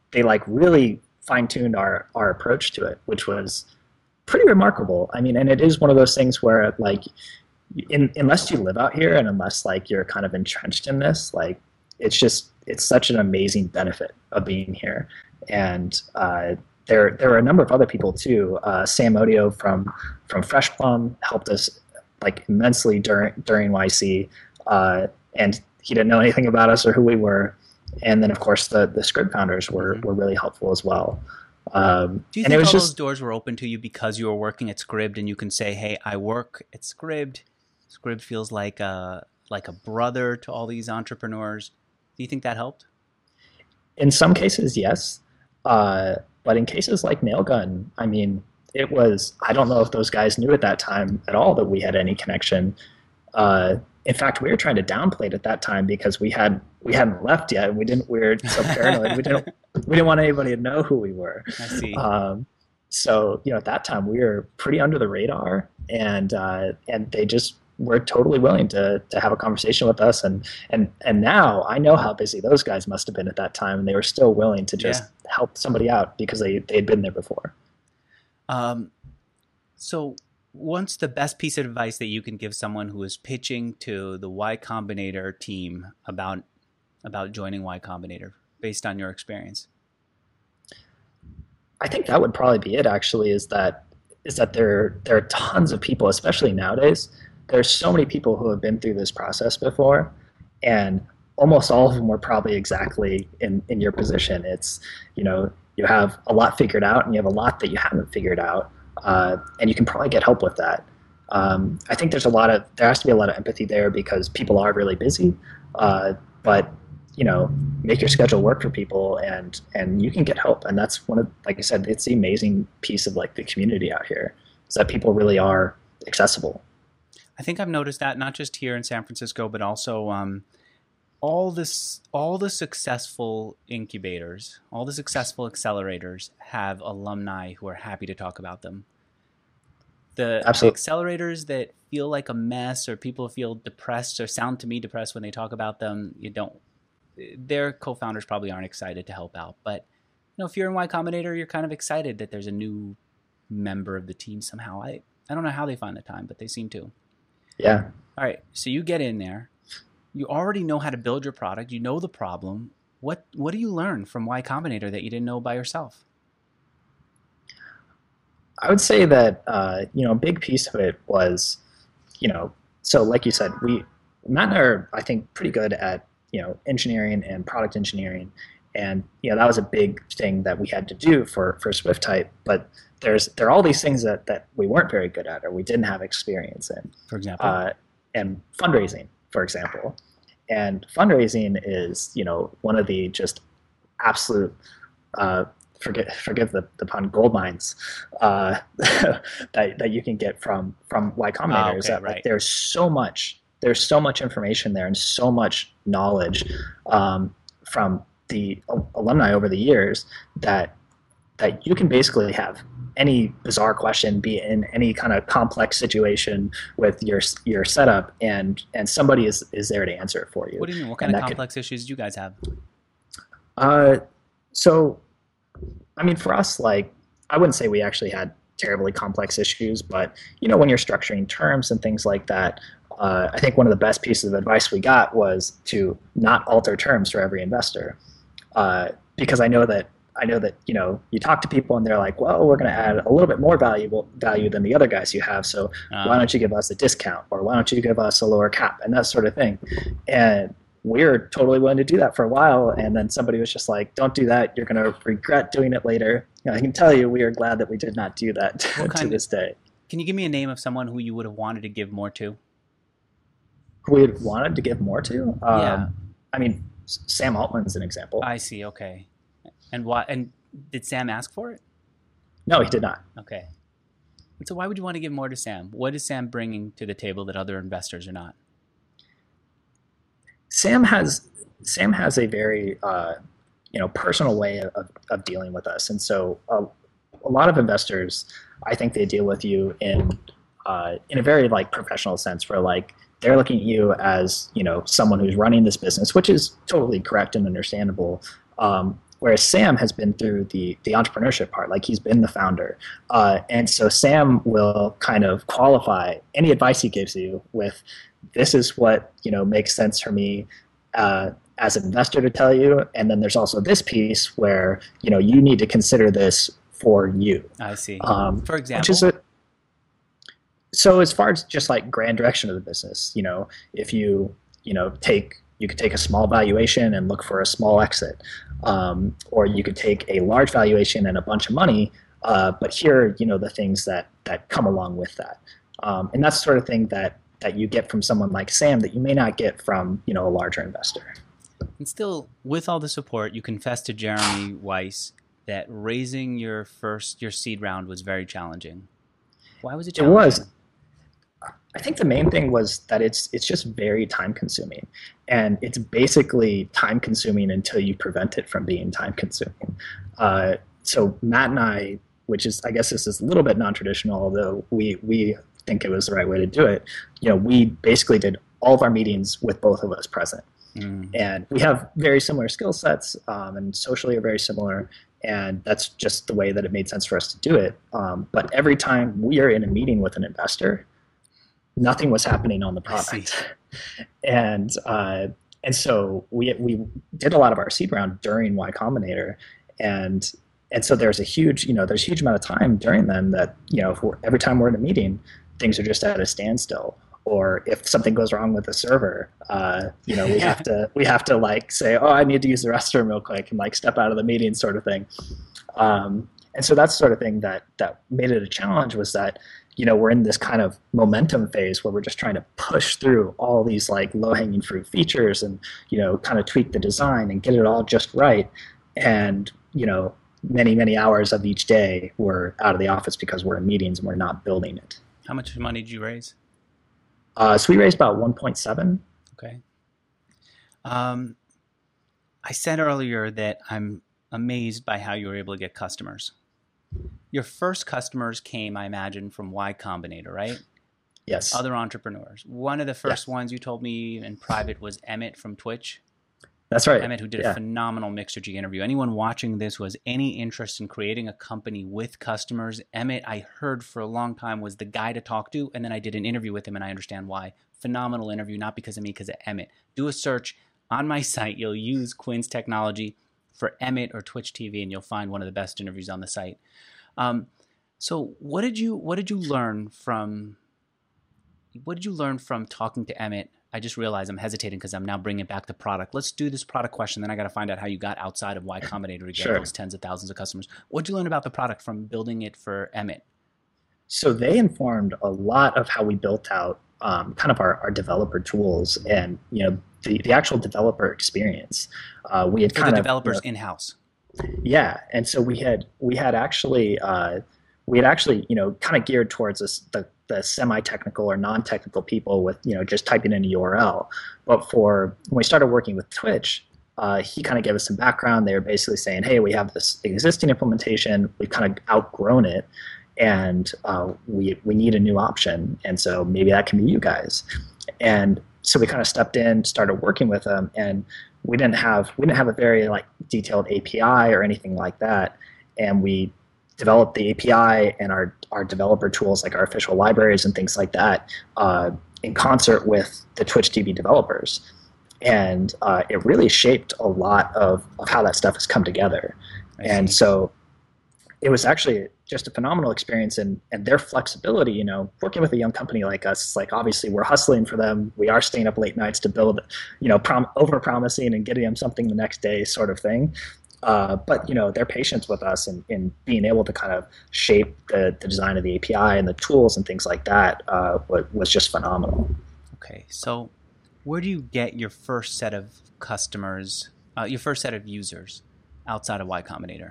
fine-tuned our approach to it, which was pretty remarkable. I mean, and it is one of those things where like, unless you live out here and unless like you're kind of entrenched in this, like it's such an amazing benefit of being here. And there are a number of other people too. Sam Odio from Freshplum helped us like immensely during YC, and he didn't know anything about us or who we were. And then of course the Scribd founders were really helpful as well. Do you think all those doors were open to you because you were working at Scribd, and you can say, hey, I work at Scribd. Scribd feels like a brother to all these entrepreneurs. Do you think that helped? In some cases, yes. But in cases like Mailgun, I mean, I don't know if those guys knew at that time at all that we had any connection. In fact, we were trying to downplay it at that time because we hadn't left yet. We were so paranoid. we didn't want anybody to know who we were. I see. So, at that time we were pretty under the radar, and they just were totally willing to have a conversation with us. And now I know how busy those guys must have been at that time, and they were still willing to just help somebody out because they'd been there before. So what's the best piece of advice that you can give someone who is pitching to the Y Combinator team about joining Y Combinator based on your experience? I think that would probably be it, actually, is that there are tons of people, especially nowadays. There's so many people who have been through this process before, and almost all of them were probably exactly in your position. It's, you have a lot figured out and you have a lot that you haven't figured out, and you can probably get help with that. I think there has to be a lot of empathy there because people are really busy, but make your schedule work for people, and you can get help. And that's like I said, it's the amazing piece of like the community out here, is that people really are accessible. I think I've noticed that not just here in San Francisco, but also all the successful incubators, all the successful accelerators have alumni who are happy to talk about them. The accelerators that feel like a mess, or people feel depressed or sound to me depressed when they talk about them, their co-founders probably aren't excited to help out. But if you're in Y Combinator, you're kind of excited that there's a new member of the team somehow. I don't know how they find the time, but they seem to. Yeah. All right. So you get in there. You already know how to build your product. You know the problem. What do you learn from Y Combinator that you didn't know by yourself? I would say that a big piece of it was, so like you said, Matt and I are, I think, pretty good at engineering and product engineering, and that was a big thing that we had to do for SwiftType. But there are all these things that we weren't very good at or we didn't have experience in. For example, and fundraising, for example. And fundraising is one of the just absolute forgive the pun, gold mines that you can get from Y Combinator. Is that right. Like, there's so much information there and so much knowledge from the alumni over the years that you can basically have any bizarre question, be in any kind of complex situation with your setup, and somebody is there to answer it for you. What do you mean? What kind of complex issues do you guys have? So, I mean, for us, like, I wouldn't say we actually had terribly complex issues, but when you're structuring terms and things like that, I think one of the best pieces of advice we got was to not alter terms for every investor, because I know that you talk to people and they're like, well, we're going to add a little bit more value than the other guys you have, so why don't you give us a discount, or why don't you give us a lower cap, and that sort of thing. And we're totally willing to do that for a while, and then somebody was just like, don't do that, you're going to regret doing it later. I can tell you we are glad that we did not do that to this day. Can you give me a name of someone who you would have wanted to give more to? Who we wanted to give more to? Yeah. I mean, Sam Altman's an example. I see, okay. And why? And did Sam ask for it? No, he did not. Okay. And so why would you want to give more to Sam? What is Sam bringing to the table that other investors are not? Sam has a very personal way of dealing with us, and so a lot of investors, I think, they deal with you in a very like professional sense, where like they're looking at you as someone who's running this business, which is totally correct and understandable. Whereas Sam has been through the entrepreneurship part, like he's been the founder. And so Sam will kind of qualify any advice he gives you with, this is what makes sense for me as an investor to tell you. And then there's also this piece where you need to consider this for you. I see. For example? So as far as just like grand direction of the business, if you could take a small valuation and look for a small exit, or you could take a large valuation and a bunch of money, but here are the things that come along with that, and that's the sort of thing that you get from someone like Sam that you may not get from a larger investor. And still, with all the support, you confessed to Jeremy Weiss that raising your seed round was very challenging. Why was it challenging? It was. I think the main thing was that it's just very time consuming, and it's basically time consuming until you prevent it from being time consuming. So Matt and I, which is, I guess this is a little bit non-traditional, although we think it was the right way to do it. We basically did all of our meetings with both of us present, and we have very similar skill sets, and socially are very similar. And that's just the way that it made sense for us to do it. But every time we are in a meeting with an investor, nothing was happening on the product. And so we did a lot of our seed round during Y Combinator, and so there's a huge amount of time during them that every time we're in a meeting, things are just at a standstill. Or if something goes wrong with the server, we have to like say, oh, I need to use the restroom real quick, and like step out of the meeting, sort of thing. And so that's the sort of thing that made it a challenge, was that we're in this kind of momentum phase where we're just trying to push through all these like low-hanging fruit features and kind of tweak the design and get it all just right. And many hours of each day we're out of the office because we're in meetings and we're not building it. How much money did you raise? So we raised about 1.7. Okay. I said earlier that I'm amazed by how you were able to get customers. Your first customers came, I imagine, from Y Combinator, right? Yes. Other entrepreneurs. One of the first ones you told me in private was Emmett from Twitch. That's right. Emmett, who did a phenomenal Mixergy interview. Anyone watching this who has any interest in creating a company with customers, Emmett, I heard for a long time, was the guy to talk to. And then I did an interview with him, and I understand why. Phenomenal interview, not because of me, because of Emmett. Do a search on my site. You'll use Quinn's technology for Emmett or Twitch TV, and you'll find one of the best interviews on the site. So what did you learn from talking to Emmett? I just realized I'm hesitating because I'm now bringing it back to product. Let's do this product question. Then I got to find out how you got outside of Y Combinator to get Sure. those tens of thousands of customers. What did you learn about the product from building it for Emmett? So they informed a lot of how we built out kind of our developer tools and the actual developer experience. We had For the kind of developers in-house. yeah, and so we had actually kind of geared towards the semi-technical or non-technical people with just typing in a URL. But for when we started working with Twitch, he kind of gave us some background. They were basically saying, hey, we have this existing implementation, we've kind of outgrown it, and we need a new option, and so maybe that can be you guys. And so we kind of stepped in, started working with them, and we didn't have a very like detailed API or anything like that, and we developed the API and our developer tools, like our official libraries and things like that, in concert with the TwitchDB developers. And it really shaped a lot of how that stuff has come together. And so it was actually just a phenomenal experience, and their flexibility, working with a young company like us, like obviously we're hustling for them. We are staying up late nights to build, over-promising and getting them something the next day sort of thing. But their patience with us in being able to kind of shape the design of the API and the tools and things like that was just phenomenal. Okay, so where do you get your first set of customers, your first set of users outside of Y Combinator?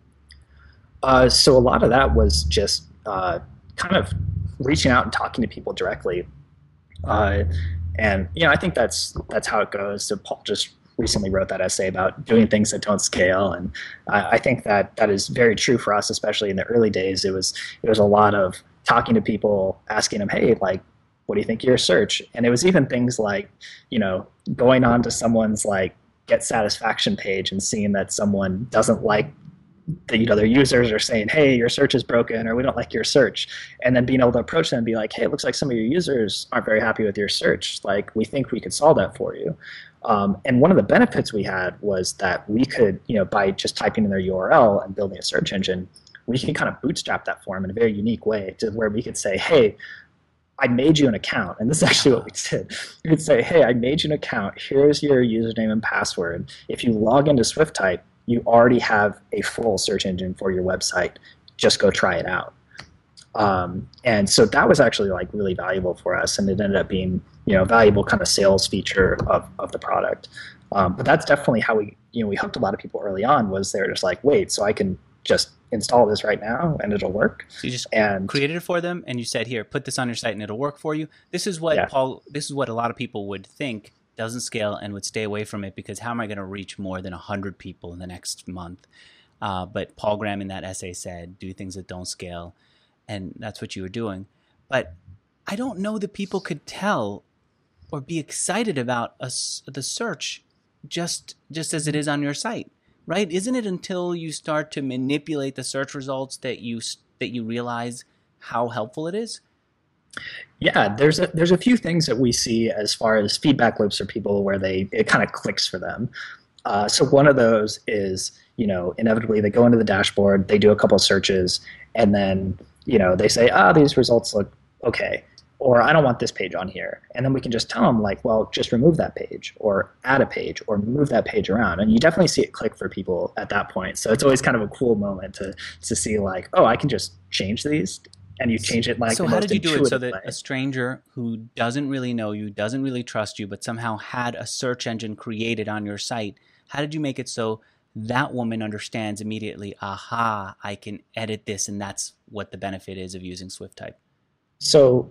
So a lot of that was just kind of reaching out and talking to people directly. And I think that's how it goes. So Paul just recently wrote that essay about doing things that don't scale, and I think that is very true for us, especially in the early days. It was a lot of talking to people, asking them, hey, like, what do you think of your search? And it was even things like, going on to someone's like get satisfaction page and seeing that someone doesn't like their users are saying, hey, your search is broken, or we don't like your search, and then being able to approach them and be like, hey, it looks like some of your users aren't very happy with your search, like we think we could solve that for you. And one of the benefits we had was that we could, by just typing in their URL and building a search engine, we can kind of bootstrap that for them in a very unique way, to where we could say, hey, I made you an account. And this is actually what we did. We could say, hey, I made you an account. Here's your username and password. If you log into SwiftType, you already have a full search engine for your website. Just go try it out. And so that was actually like really valuable for us, and it ended up being a valuable kind of sales feature of the product. But that's definitely how we hooked a lot of people early on. Was they're just like, wait, so I can just install this right now and it'll work. So you just created it for them, and you said, here, put this on your site and it'll work for you. This is what this is what a lot of people would think doesn't scale and would stay away from it, because how am I going to reach more than 100 people in the next month? But Paul Graham in that essay said, do things that don't scale. And that's what you were doing. But I don't know that people could tell or be excited about the search just as it is on your site, right? Isn't it until you start to manipulate the search results that you realize how helpful it is? Yeah, there's a few things that we see as far as feedback loops for people where it kind of clicks for them. So one of those is, inevitably they go into the dashboard, they do a couple of searches, and then they say, these results look okay, or I don't want this page on here. And then we can just tell them, like, well, just remove that page, or add a page, or move that page around. And you definitely see it click for people at that point. So it's always kind of a cool moment to see, like, oh, I can just change these. And you change it like so the how most did you do it so that way. A stranger who doesn't really know you, doesn't really trust you, but somehow had a search engine created on your site, how did you make it so that woman understands immediately, aha, I can edit this, and that's what the benefit is of using SwiftType? So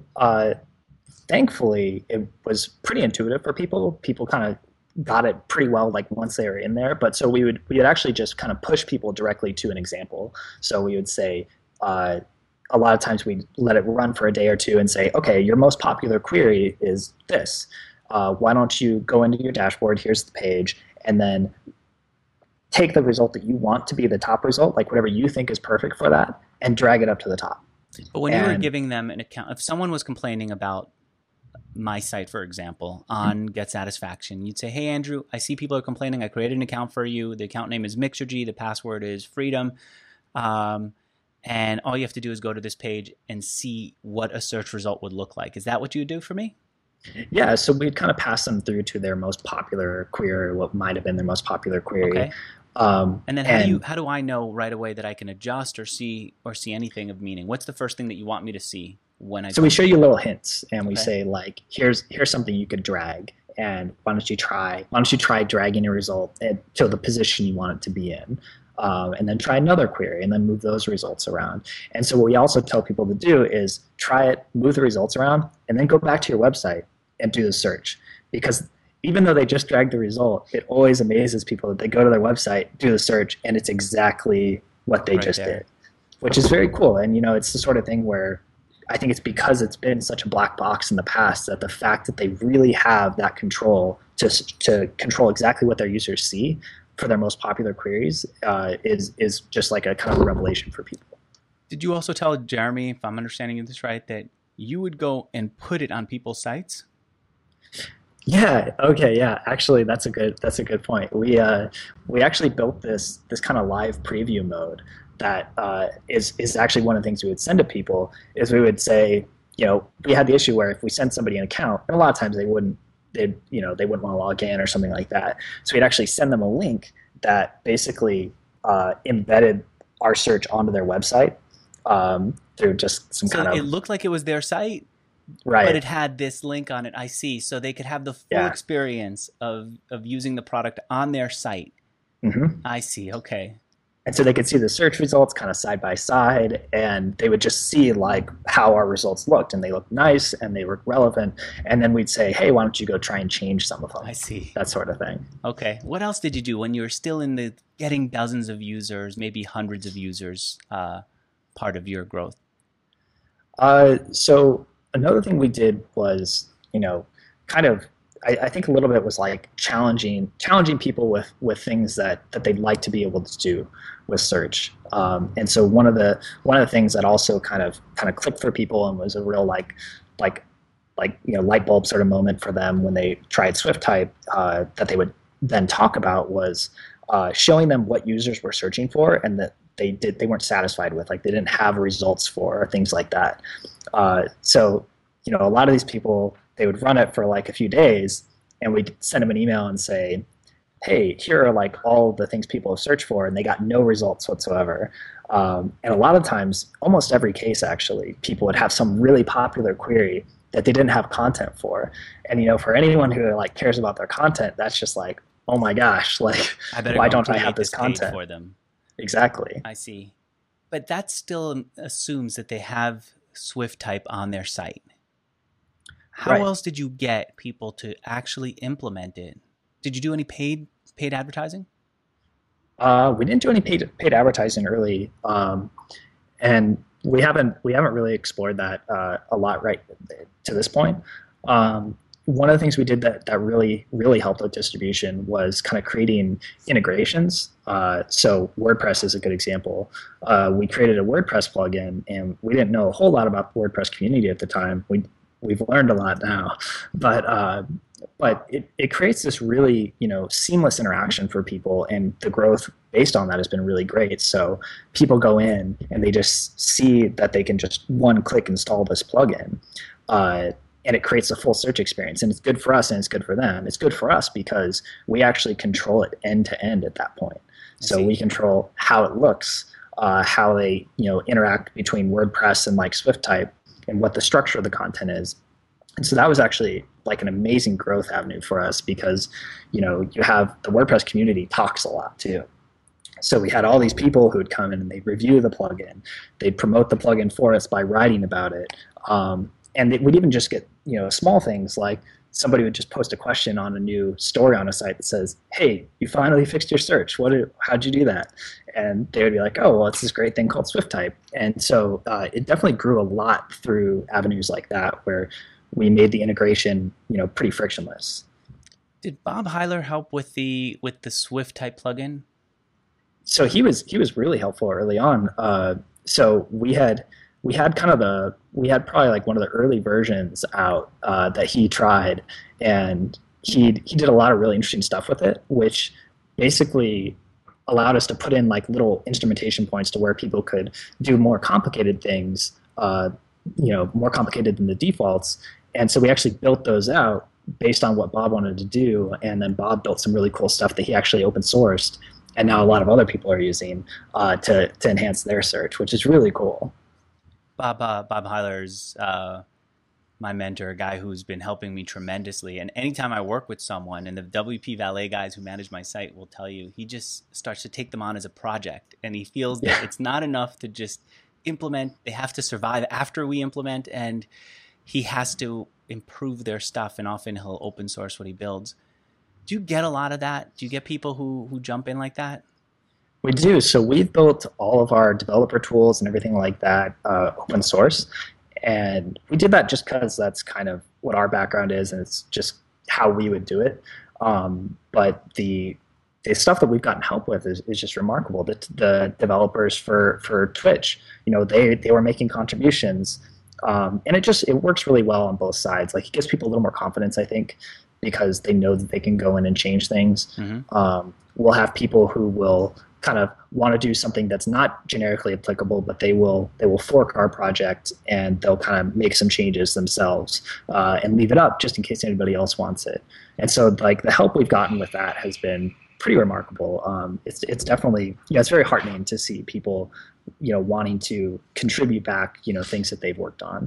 thankfully, it was pretty intuitive for people. People kind of got it pretty well, like once they were in there. But so we would actually just kind of push people directly to an example. So we would say, a lot of times we'd let it run for a day or two and say, okay, your most popular query is this. Why don't you go into your dashboard, here's the page, and then take the result that you want to be the top result, like whatever you think is perfect for that, and drag it up to the top. But when you were giving them an account, if someone was complaining about my site, for example, on Get Satisfaction, you'd say, hey, Andrew, I see people are complaining. I created an account for you. The account name is Mixergy. The password is freedom. and all you have to do is go to this page and see what a search result would look like. Is that what you would do for me? Yeah, so we'd kind of pass them through to their most popular query, what might have been their most popular query. Okay. And then how do I know right away that I can adjust or see anything of meaning? What's the first thing that you want me to see when I? So we show you little hints, and we Okay. say like, here's something you could drag, and why don't you try dragging a result to the position you want it to be in, and then try another query, and then move those results around. And so what we also tell people to do is try it, move the results around, and then go back to your website and do the search, because even though they just dragged the result, it always amazes people that they go to their website, do the search, and it's exactly what they Right just there. did, which is very cool. And it's the sort of thing where I think it's because it's been such a black box in the past that the fact that they really have that control to control exactly what their users see for their most popular queries is just like a kind of a revelation for people. Did you also tell Jeremy, if I'm understanding this right, that you would go and put it on people's sites? Yeah. Okay. Yeah. Actually, that's a good point. We actually built this kind of live preview mode that is actually one of the things we would send to people. Is we would say, we had the issue where if we sent somebody an account, and a lot of times they wouldn't want to log in or something like that. So we'd actually send them a link that basically embedded our search onto their website through just some So kind of it looked like it was their site, right. but it had this link on it. I see. So they could have the full Yeah. experience of using the product on their site. Mhm. I see. Okay. And so they could see the search results kind of side by side, and they would just see like how our results looked, and they looked nice and they were relevant. And then we'd say, hey, why don't you go try and change some of them? I see. That sort of thing. Okay. What else did you do when you were still in the getting dozens of users, maybe hundreds of users, part of your growth? So another thing we did was, kind of, I think a little bit was like challenging people with things that they'd like to be able to do with search. And so one of the things that also kind of clicked for people and was a real like light bulb sort of moment for them when they tried SwiftType that they would then talk about was showing them what users were searching for and that they weren't satisfied with, like they didn't have results for, or things like that. So a lot of these people, they would run it for like a few days, and we'd send them an email and say, hey, here are like all the things people have searched for, and they got no results whatsoever. And a lot of times, almost every case actually, people would have some really popular query that they didn't have content for. And for anyone who like cares about their content, that's just like, oh my gosh, like why don't I have this content for them? Exactly. I see. But that still assumes that they have SwiftType on their site. How Right. else did you get people to actually implement it? Did you do any paid advertising? We didn't do any paid advertising early, and we haven't really explored that a lot right to this point. One of the things we did that really helped with distribution was kind of creating integrations. So WordPress is a good example. We created a WordPress plugin, and we didn't know a whole lot about the WordPress community at the time. We've learned a lot now, but it creates this really seamless interaction for people, and the growth based on that has been really great. So people go in and they just see that they can just one click install this plugin, and it creates a full search experience. And it's good for us and it's good for them. It's good for us because we actually control it end to end at that point. So we control how it looks, how they interact between WordPress and like SwiftType, and what the structure of the content is. And so that was actually like an amazing growth avenue for us because, you have the WordPress community talks a lot too. So we had all these people who would come in and they'd review the plugin. They'd promote the plugin for us by writing about it. And we'd even just get, small things like somebody would just post a question on a new story on a site that says, hey, you finally fixed your search. How'd you do that? And they would be like, oh, well, it's this great thing called SwiftType. And so it definitely grew a lot through avenues like that where we made the integration, pretty frictionless. Did Bob Heiler help with the SwiftType plugin? So he was really helpful early on. So we had probably like one of the early versions out that he tried, and he did a lot of really interesting stuff with it, which basically allowed us to put in like little instrumentation points to where people could do more complicated things, more complicated than the defaults. And so we actually built those out based on what Bob wanted to do. And then Bob built some really cool stuff that he actually open sourced. And now a lot of other people are using to enhance their search, which is really cool. Bob Heiler's my mentor, a guy who's been helping me tremendously. And anytime I work with someone, and the WP Valet guys who manage my site will tell you, he just starts to take them on as a project. And he feels that it's not enough to just implement. They have to survive after we implement, and he has to improve their stuff. And often he'll open source what he builds. Do you get a lot of that? Do you get people who jump in like that? We do. So we've built all of our developer tools and everything like that open source. And we did that just because that's kind of what our background is, and it's just how we would do it. But the stuff that we've gotten help with is just remarkable. The developers for Twitch, they were making contributions, and it works really well on both sides. Like, it gives people a little more confidence, I think, because they know that they can go in and change things. Mm-hmm. We'll have people who will kind of want to do something that's not generically applicable, but they will fork our project and they'll kind of make some changes themselves and leave it up just in case anybody else wants it. And so, like, the help we've gotten with that has been pretty remarkable. It's definitely, it's very heartening to see people, wanting to contribute back, things that they've worked on,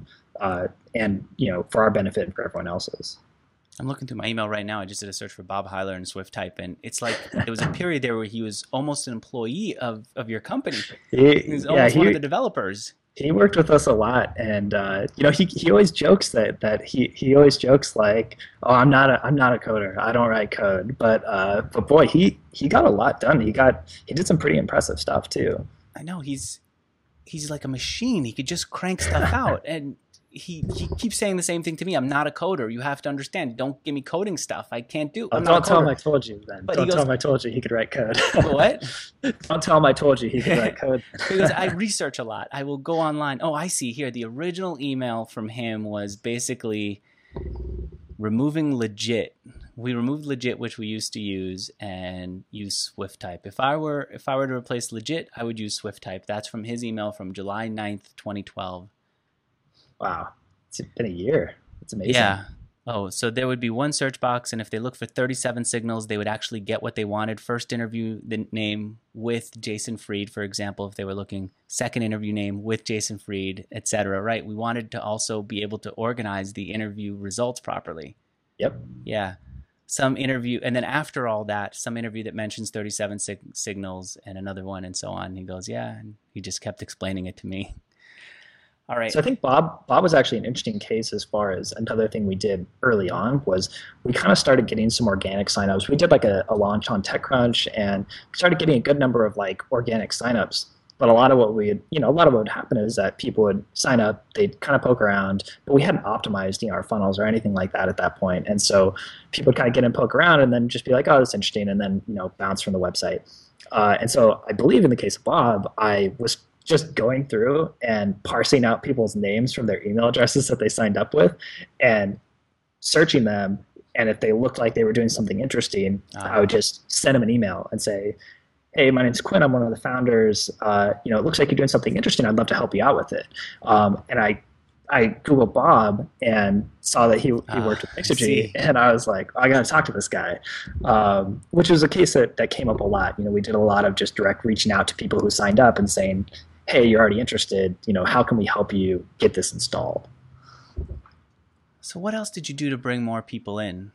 and for our benefit and for everyone else's. I'm looking through my email right now. I just did a search for Bob Heiler and SwiftType, and it's like there was a period there where he was almost an employee of your company. He was almost one of the developers. He worked with us a lot, and he always jokes that he always jokes like, "Oh, I'm not a coder. I don't write code." But boy, he got a lot done. He did some pretty impressive stuff too. I know he's like a machine. He could just crank stuff out, and he keeps saying the same thing to me. I'm not a coder. You have to understand. Don't give me coding stuff. I can't do. Don't tell him I told you then. Don't tell him I told you he could write code. What? Don't tell him I told you he could write code. Because I research a lot. I will go online. Oh, I see here. The original email from him was basically removing legit. We removed legit, which we used to use, and use SwiftType. If I were to replace legit, I would use SwiftType. That's from his email from July 9th, 2012. Wow, it's been a year. It's amazing. Yeah. Oh, so there would be one search box, and if they look for 37 signals, they would actually get what they wanted. First interview name with Jason Fried, for example, if they were looking. Second interview name with Jason Fried, etc. Right? We wanted to also be able to organize the interview results properly. Yep. Yeah. Some interview, and then after all that, some interview that mentions 37 signals and another one and so on. He goes, yeah, and he just kept explaining it to me. All right. So I think Bob was actually an interesting case as far as another thing we did early on was we kind of started getting some organic signups. We did like a launch on TechCrunch and started getting a good number of like organic signups. But a lot of what would happen is that people would sign up, they'd kind of poke around, but we hadn't optimized our funnels or anything like that at that point. And so people would kind of get in, poke around, and then just be like, oh, that's interesting, and then bounce from the website. And so I believe in the case of Bob, I was just going through and parsing out people's names from their email addresses that they signed up with and searching them. And if they looked like they were doing something interesting, I would just send them an email and say, hey, my name's Quinn. I'm one of the founders. It looks like you're doing something interesting. I'd love to help you out with it. And I Googled Bob and saw that he worked with Mixergy, and I was like, I got to talk to this guy, which was a case that came up a lot. We did a lot of just direct reaching out to people who signed up and saying, hey, you're already interested. How can we help you get this installed? So what else did you do to bring more people in?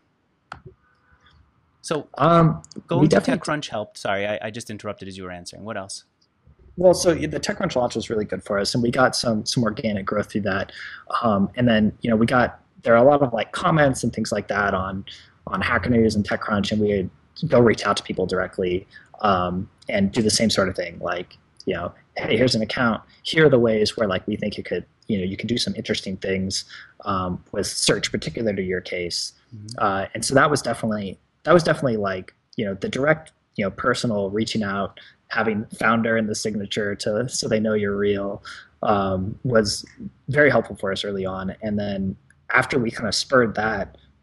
So going to TechCrunch helped. Sorry, I just interrupted as you were answering. What else? Well, so the TechCrunch launch was really good for us, and we got some organic growth through that. And then there are a lot of like comments and things like that on Hacker News and TechCrunch, and we would go reach out to people directly and do the same sort of thing, like hey, here's an account. Here are the ways where like we think you could do some interesting things with search, particular to your case. Mm-hmm. And so that was definitely like the direct personal reaching out, having founder in the signature so they know you're real, was very helpful for us early on. And then after we kind of spurred that,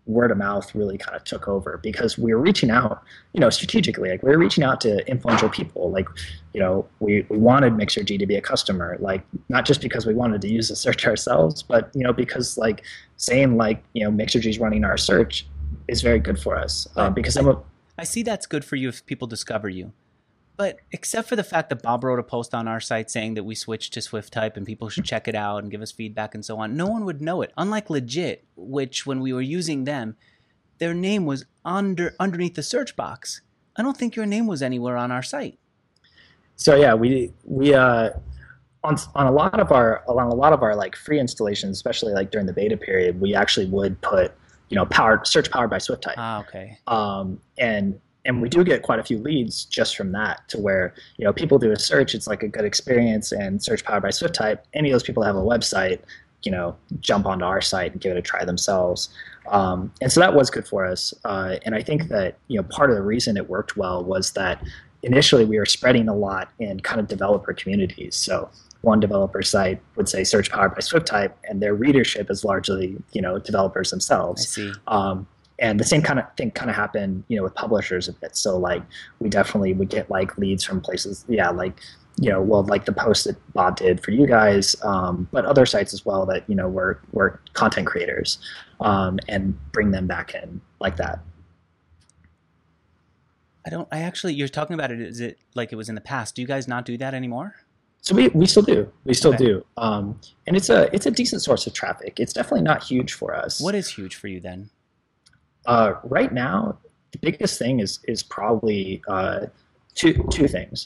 word of mouth really kind of took over because we were reaching out, strategically. Like we were reaching out to influential people. Like, we wanted Mixergy to be a customer, like not just because we wanted to use the search ourselves, but because like saying like Mixergy's running our search is very good for us because I see that's good for you if people discover you. But except for the fact that Bob wrote a post on our site saying that we switched to SwiftType and people should check it out and give us feedback and so on, no one would know it. Unlike Legit, which when we were using them, their name was underneath the search box. I don't think your name was anywhere on our site. So yeah, we on a lot of our like free installations, especially like during the beta period, we actually would put search powered by SwiftType. Ah, okay. And we do get quite a few leads just from that, to where people do a search, it's like a good experience, and search powered by SwiftType. Any of those people have a website, jump onto our site and give it a try themselves. And so that was good for us. And I think that part of the reason it worked well was that initially we were spreading a lot in kind of developer communities. So one developer site would say search powered by SwiftType, and their readership is largely developers themselves. I see. And the same kind of thing kind of happened, with publishers a bit. So like we definitely would get like leads from places, like the post that Bob did for you guys, but other sites as well that were content creators, and bring them back in like that. You're talking about it. Is it like it was in the past? Do you guys not do that anymore? So we still do. We still do. And it's a decent source of traffic. It's definitely not huge for us. What is huge for you then? Right now, the biggest thing is probably two things.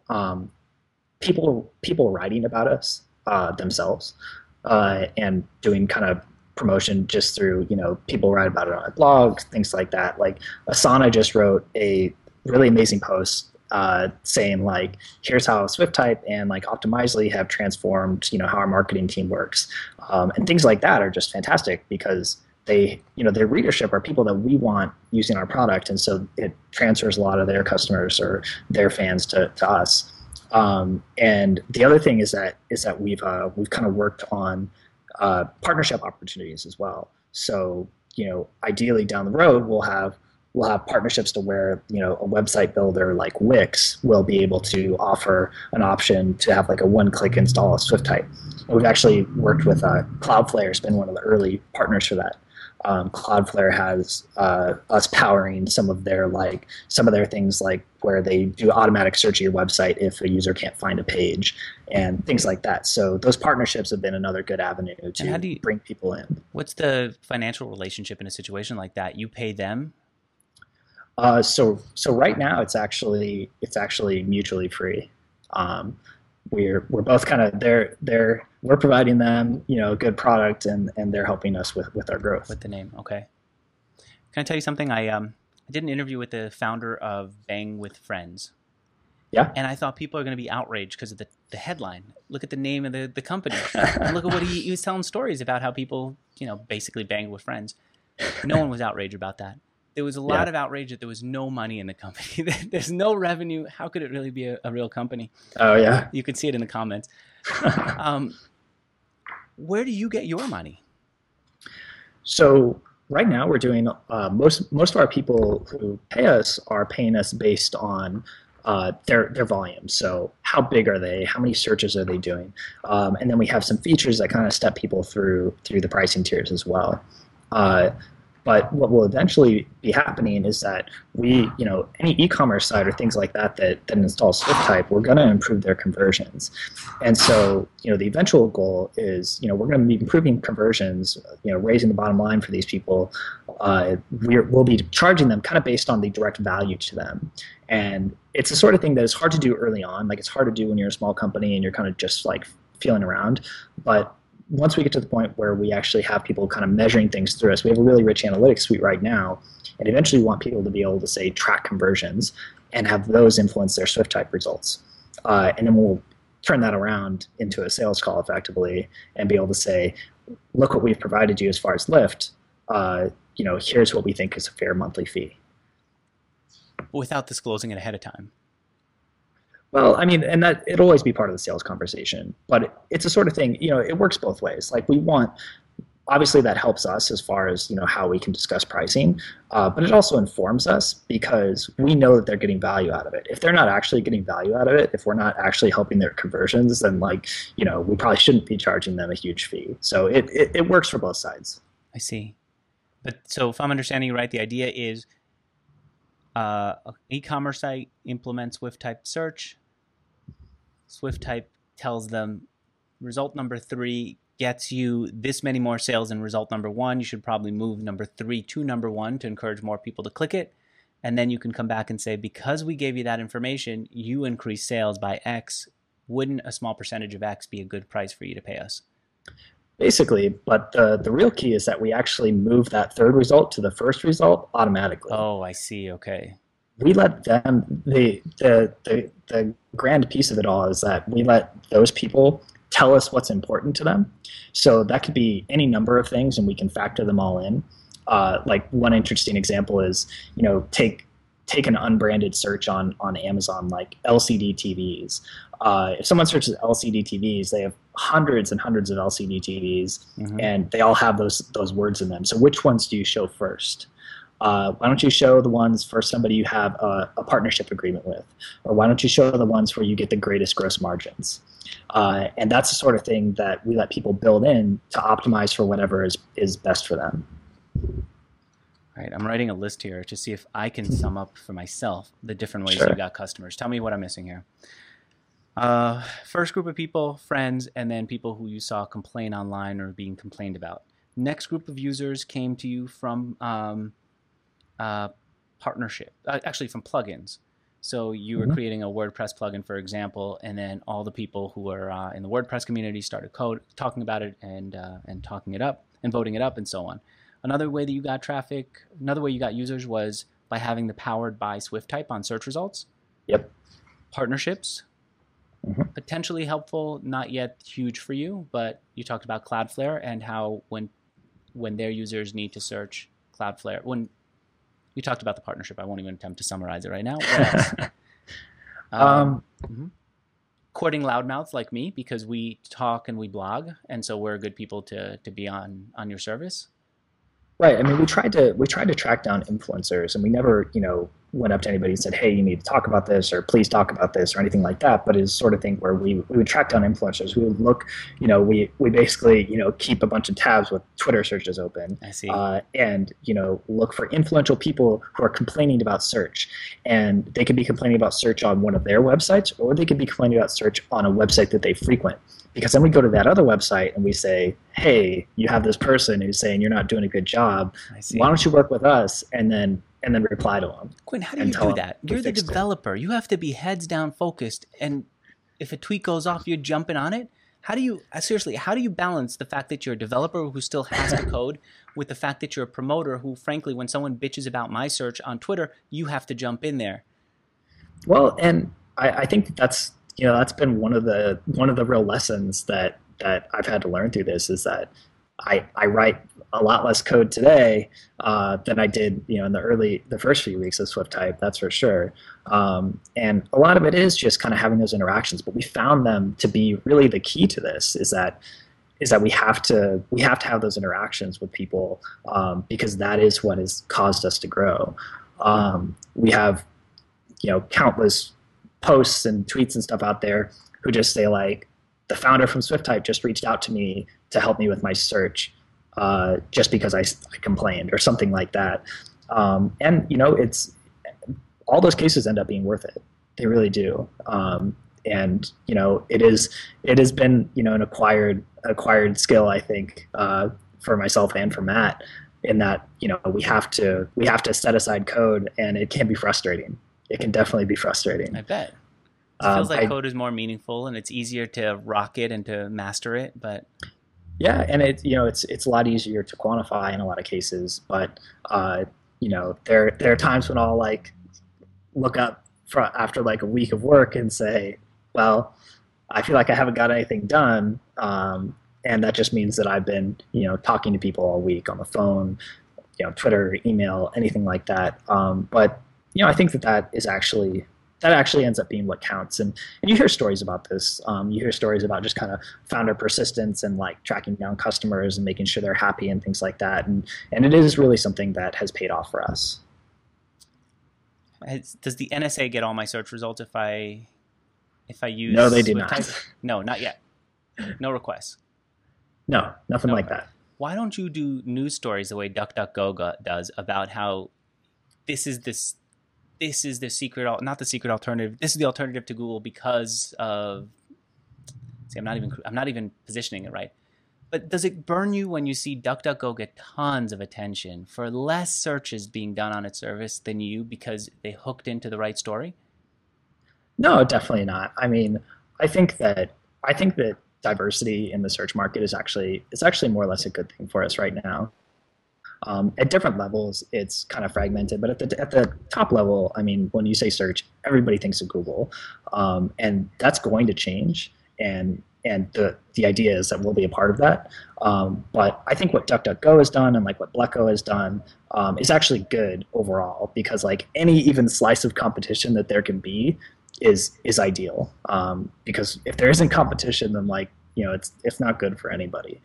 People writing about us themselves, and doing kind of promotion just through people write about it on our blog, things like that. Like Asana just wrote a really amazing post saying like, here's how SwiftType and like Optimizely have transformed how our marketing team works, and things like that are just fantastic because their readership are people that we want using our product, and so it transfers a lot of their customers or their fans to us. And the other thing is that we've kind of worked on partnership opportunities as well. So ideally down the road we'll have partnerships to where a website builder like Wix will be able to offer an option to have like a one-click install of SwiftType. And we've actually worked with Cloudflare. Has been one of the early partners for that. Cloudflare has us powering some of their things, like where they do automatic search of your website if a user can't find a page and things like that. So those partnerships have been another good avenue to bring people in. What's the financial relationship in a situation like that? You pay them? So right now it's actually mutually free. We're both kind of we're providing them a good product, and they're helping us with our growth. With the name, okay. Can I tell you something? I did an interview with the founder of Bang with Friends. Yeah. And I thought people are going to be outraged because of the headline. Look at the name of the company. And look at what he was telling stories about how people basically banged with friends. No one was outraged about that. There was a lot of outrage that there was no money in the company. There's no revenue. How could it really be a real company? Oh, yeah. You could see it in the comments. Where do you get your money? So right now we're doing most of our people who pay us are paying us based on their volume. So how big are they? How many searches are they doing? And then we have some features that kind of step people through the pricing tiers as well. But what will eventually be happening is that we, any e-commerce site or things like that installs SwiftType, we're going to improve their conversions. And so, the eventual goal is, we're going to be improving conversions, raising the bottom line for these people. We'll be charging them kind of based on the direct value to them. And it's the sort of thing that is hard to do early on. Like, it's hard to do when you're a small company and you're kind of just like feeling around. But once we get to the point where we actually have people kind of measuring things through us, we have a really rich analytics suite right now, and eventually we want people to be able to, say, track conversions and have those influence their SwiftType results. And then we'll turn that around into a sales call effectively and be able to say, look what we've provided you as far as lift. Here's what we think is a fair monthly fee. Without disclosing it ahead of time. Well, I mean, and that it'll always be part of the sales conversation, but it's a sort of thing, it works both ways. Like, we want obviously that helps us as far as how we can discuss pricing, but it also informs us because we know that they're getting value out of it. If they're not actually getting value out of it, if we're not actually helping their conversions, then we probably shouldn't be charging them a huge fee. So it works for both sides. I see. But so if I'm understanding you right, the idea is an e-commerce site implements SwiftType search. SwiftType tells them result number 3 gets you this many more sales than result number 1. You should probably move number 3 to number 1 to encourage more people to click it. And then you can come back and say, because we gave you that information, you increase sales by X. Wouldn't a small percentage of X be a good price for you to pay us? Basically, but the real key is that we actually move that third result to the first result automatically. Oh, I see. Okay. We let them, the grand piece of it all is that we let those people tell us what's important to them. So that could be any number of things, and we can factor them all in. Like one interesting example is, take an unbranded search on Amazon, like LCD TVs. If someone searches LCD TVs, they have hundreds and hundreds of LCD TVs, and they all have those words in them. So which ones do you show first? Why don't you show the ones for somebody you have a partnership agreement with? Or why don't you show the ones where you get the greatest gross margins? And that's the sort of thing that we let people build in to optimize for whatever is best for them. All right, I'm writing a list here to see if I can sum up for myself the different ways you got customers. Tell me what I'm missing here. First group of people, friends, and then people who you saw complain online or being complained about. Next group of users came to you from partnership, actually from plugins. So you were creating a WordPress plugin, for example, and then all the people who were in the WordPress community started talking about it and talking it up and voting it up and so on. Another way that you got traffic, another way you got users was by having the powered by SwiftType on search results. Yep. Partnerships, potentially helpful, not yet huge for you, but you talked about Cloudflare and how when their users need to search Cloudflare, when you talked about the partnership, I won't even attempt to summarize it right now. What else? Courting loudmouths like me, because we talk and we blog, and so we're good people to be on your service. Right. I mean, we tried to track down influencers, and we never, went up to anybody and said, "Hey, you need to talk about this," or "Please talk about this," or anything like that. But it's sort of thing where we would track down influencers. We would look, we basically, keep a bunch of tabs with Twitter searches open. I see. And look for influential people who are complaining about search, and they could be complaining about search on one of their websites, or they could be complaining about search on a website that they frequent. Because then we go to that other website and we say, "Hey, you have this person who's saying you're not doing a good job. Why don't you work with us?" And then reply to them. Quinn, how do you do that? You're the developer. You have to be heads down focused. And if a tweet goes off, you're jumping on it. How do you balance the fact that you're a developer who still has to code with the fact that you're a promoter who, frankly, when someone bitches about my search on Twitter, you have to jump in there? Well, and I think that's been one of the real lessons that I've had to learn through this is that I write a lot less code today than I did, in the first few weeks of SwiftType. That's for sure. And a lot of it is just kind of having those interactions. But we found them to be really the key to this. Is that we have to have those interactions with people because that is what has caused us to grow. We have countless posts and tweets and stuff out there who just say like, the founder from SwiftType just reached out to me to help me with my search just because I complained or something like that. And it's all those cases end up being worth it. They really do. And it has been an acquired skill, I think, for myself and for Matt, in that we have to set aside code, and it can be frustrating. It can definitely be frustrating. I bet. It feels like code is more meaningful and it's easier to rock it and to master it, but yeah, and it's a lot easier to quantify in a lot of cases. But there are times when I'll like look up after like a week of work and say, well, I feel like I haven't got anything done, and that just means that I've been talking to people all week on the phone, Twitter, email, anything like that. But I think that is actually that actually ends up being what counts. And you hear stories about this. You hear stories about just kind of founder persistence and like tracking down customers and making sure they're happy and things like that. And it is really something that has paid off for us. Does the NSA get all my search results if I use? No, they do not. No, not yet. No requests. No, nothing like that. Why don't you do news stories the way DuckDuckGo does about how this is the secret, not the secret alternative. This is the alternative to Google because of. See, I'm not even positioning it right. But does it burn you when you see DuckDuckGo get tons of attention for less searches being done on its service than you because they hooked into the right story? No, definitely not. I mean, I think that diversity in the search market is actually more or less a good thing for us right now. At different levels, it's kind of fragmented, but at the top level, I mean, when you say search, everybody thinks of Google, and that's going to change. And the idea is that we'll be a part of that. But I think what DuckDuckGo has done and like what Blekko has done is actually good overall, because like any even slice of competition that there can be is ideal. Because if there isn't competition, then like, it's not good for anybody.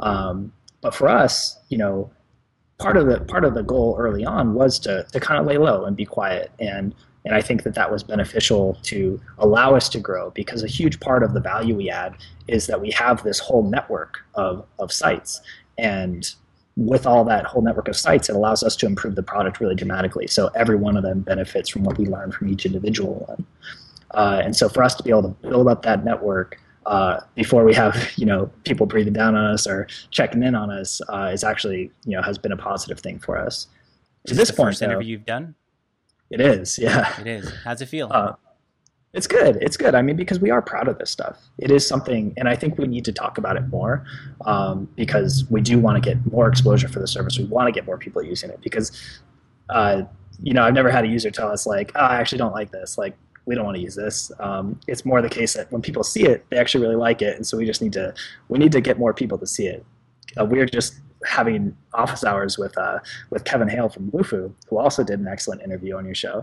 But for us, part of the goal early on was to kind of lay low and be quiet. And I think that was beneficial to allow us to grow, because a huge part of the value we add is that we have this whole network of sites. And with all that whole network of sites, it allows us to improve the product really dramatically. So every one of them benefits from what we learn from each individual one. And so for us to be able to build up that network before we have people breathing down on us or checking in on us is actually has been a positive thing for us. To this point, first interview you've done? It is, yeah. It is. How's it feel? It's good. It's good. I mean, because we are proud of this stuff. It is something, and I think we need to talk about it more because we do want to get more exposure for the service. We want to get more people using it because, I've never had a user tell us like, oh, I actually don't like this. Like, we don't want to use this. It's more the case that when people see it, they actually really like it, and so we need to get more people to see it. We're just having office hours with Kevin Hale from Wufoo, who also did an excellent interview on your show.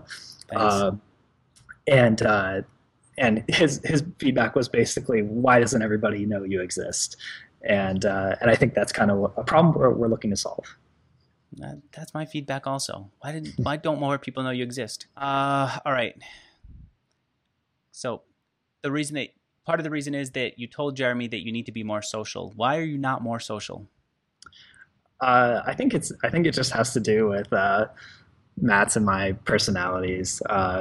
And his feedback was basically, why doesn't everybody know you exist? And I think that's kind of a problem we're looking to solve. That's my feedback also. Why don't more people know you exist? All right. So part of the reason is that you told Jeremy that you need to be more social. Why are you not more social? I think it just has to do with Matt's and my personalities.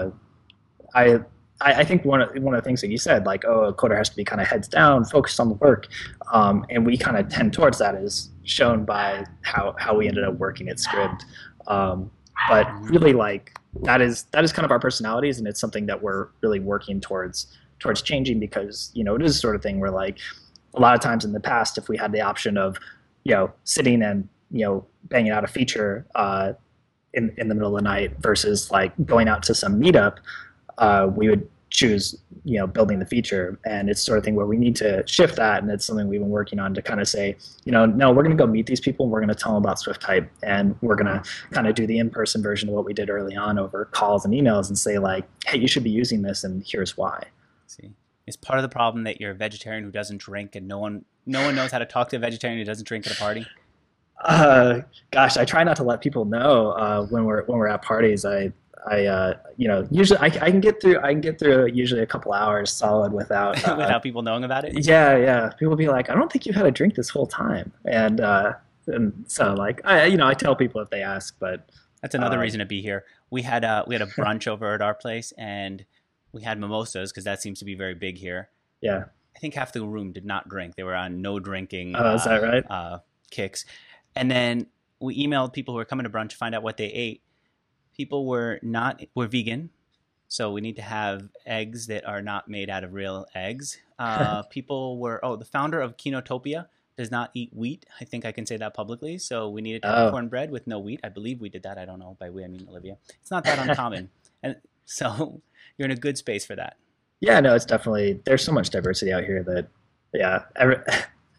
I think one of the things that you said, like, a coder has to be kind of heads down, focused on the work, and we kind of tend towards that, as shown by how we ended up working at Scribd. But really, like, that is kind of our personalities, and it's something that we're really working towards changing, because it is the sort of thing where, like, a lot of times in the past, if we had the option of sitting and banging out a feature in the middle of the night versus like going out to some meetup, we would choose building the feature. And it's the sort of thing where we need to shift that, and it's something we've been working on to kind of say, no, we're going to go meet these people, and we're going to tell them about SwiftType, and we're going to kind of do the in-person version of what we did early on over calls and emails, and say like, hey, you should be using this, and here's why. See, is part of the problem that you're a vegetarian who doesn't drink, and no one knows how to talk to a vegetarian who doesn't drink at a party? Gosh, I try not to let people know when we're at parties. Usually I can get through usually a couple hours solid without without people knowing about it. Yeah. People be like, I don't think you've had a drink this whole time, and so like I tell people if they ask, but that's another reason to be here. We had a brunch over at our place, and we had mimosas because that seems to be very big here. Yeah. I think half the room did not drink. They were on no drinking is that right? Kicks. And then we emailed people who were coming to brunch to find out what they ate. People were vegan, so we need to have eggs that are not made out of real eggs. People were, the founder of Kinotopia does not eat wheat. I think I can say that publicly. So we needed to have cornbread with no wheat. I believe we did that. I don't know. By we, I mean Olivia. It's not that uncommon. And so you're in a good space for that. Yeah, no, it's definitely, there's so much diversity out here that, yeah,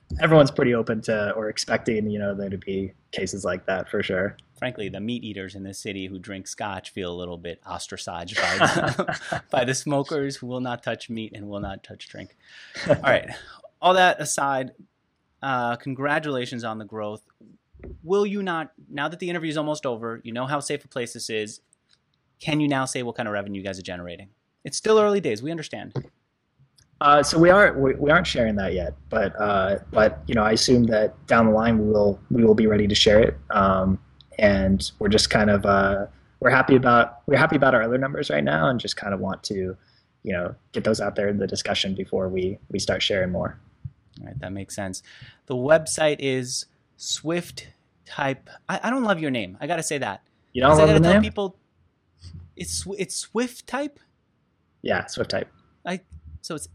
everyone's pretty open to or expecting, there to be cases like that for sure. Frankly, the meat eaters in this city who drink scotch feel a little bit ostracized by by the smokers who will not touch meat and will not touch drink. All right. All that aside, congratulations on the growth. Will you not, now that the interview is almost over, you know how safe a place this is, can you now say what kind of revenue you guys are generating? It's still early days. We understand. So we aren't sharing that yet, but I assume that down the line we will be ready to share it. And we're just kind of we're happy about our other numbers right now, and just kind of want to, get those out there in the discussion before we start sharing more. All right, that makes sense. The website is Swift Type. I don't love your name. I got to say that. You don't love the name? Tell people it's Swift Type. Yeah, Swift Type. So it's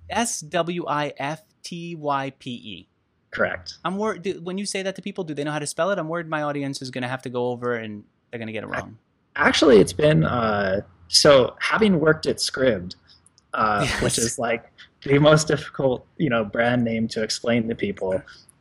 SWIFTYPE. Correct. I'm worried when you say that to people. Do they know how to spell it? I'm worried my audience is going to have to go over and they're going to get it wrong. Actually, it's been so having worked at Scribd, yes, which is like the most difficult, brand name to explain to people.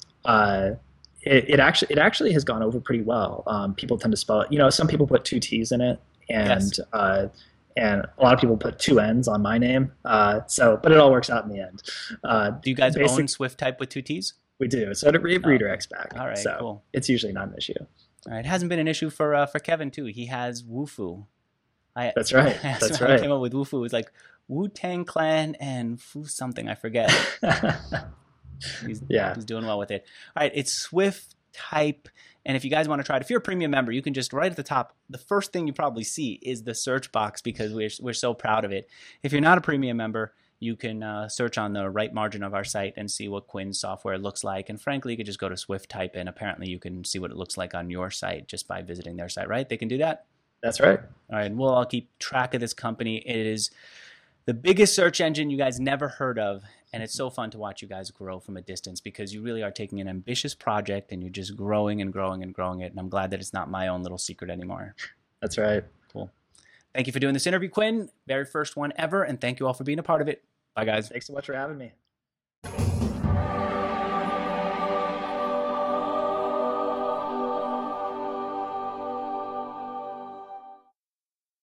It actually has gone over pretty well. People tend to spell it. Some people put 2 T's in it, and yes, and a lot of people put 2 N's on my name. But it all works out in the end. Do you guys own Swift Type with 2 T's? We do. So it redirects back. All right, so cool. It's usually not an issue. All right, it hasn't been an issue for Kevin too. He has Wufu. That's right. That's right. I came up with Wufu. It was like Wu-Tang Clan and Fu something. I forget. He's doing well with it. All right, it's Swift Type. And if you guys want to try it, if you're a premium member, you can just right at the top, the first thing you probably see is the search box because we're so proud of it. If you're not a premium member, you can search on the right margin of our site and see what Quinn's software looks like. And frankly, you could just go to Swift Type, and apparently you can see what it looks like on your site just by visiting their site, right? They can do that? That's right. All right, and we'll all keep track of this company. It is the biggest search engine you guys never heard of, and it's so fun to watch you guys grow from a distance because you really are taking an ambitious project and you're just growing and growing and growing it. And I'm glad that it's not my own little secret anymore. That's right. Cool. Thank you for doing this interview, Quinn. Very first one ever, and thank you all for being a part of it. Bye, guys. Thanks so much for having me.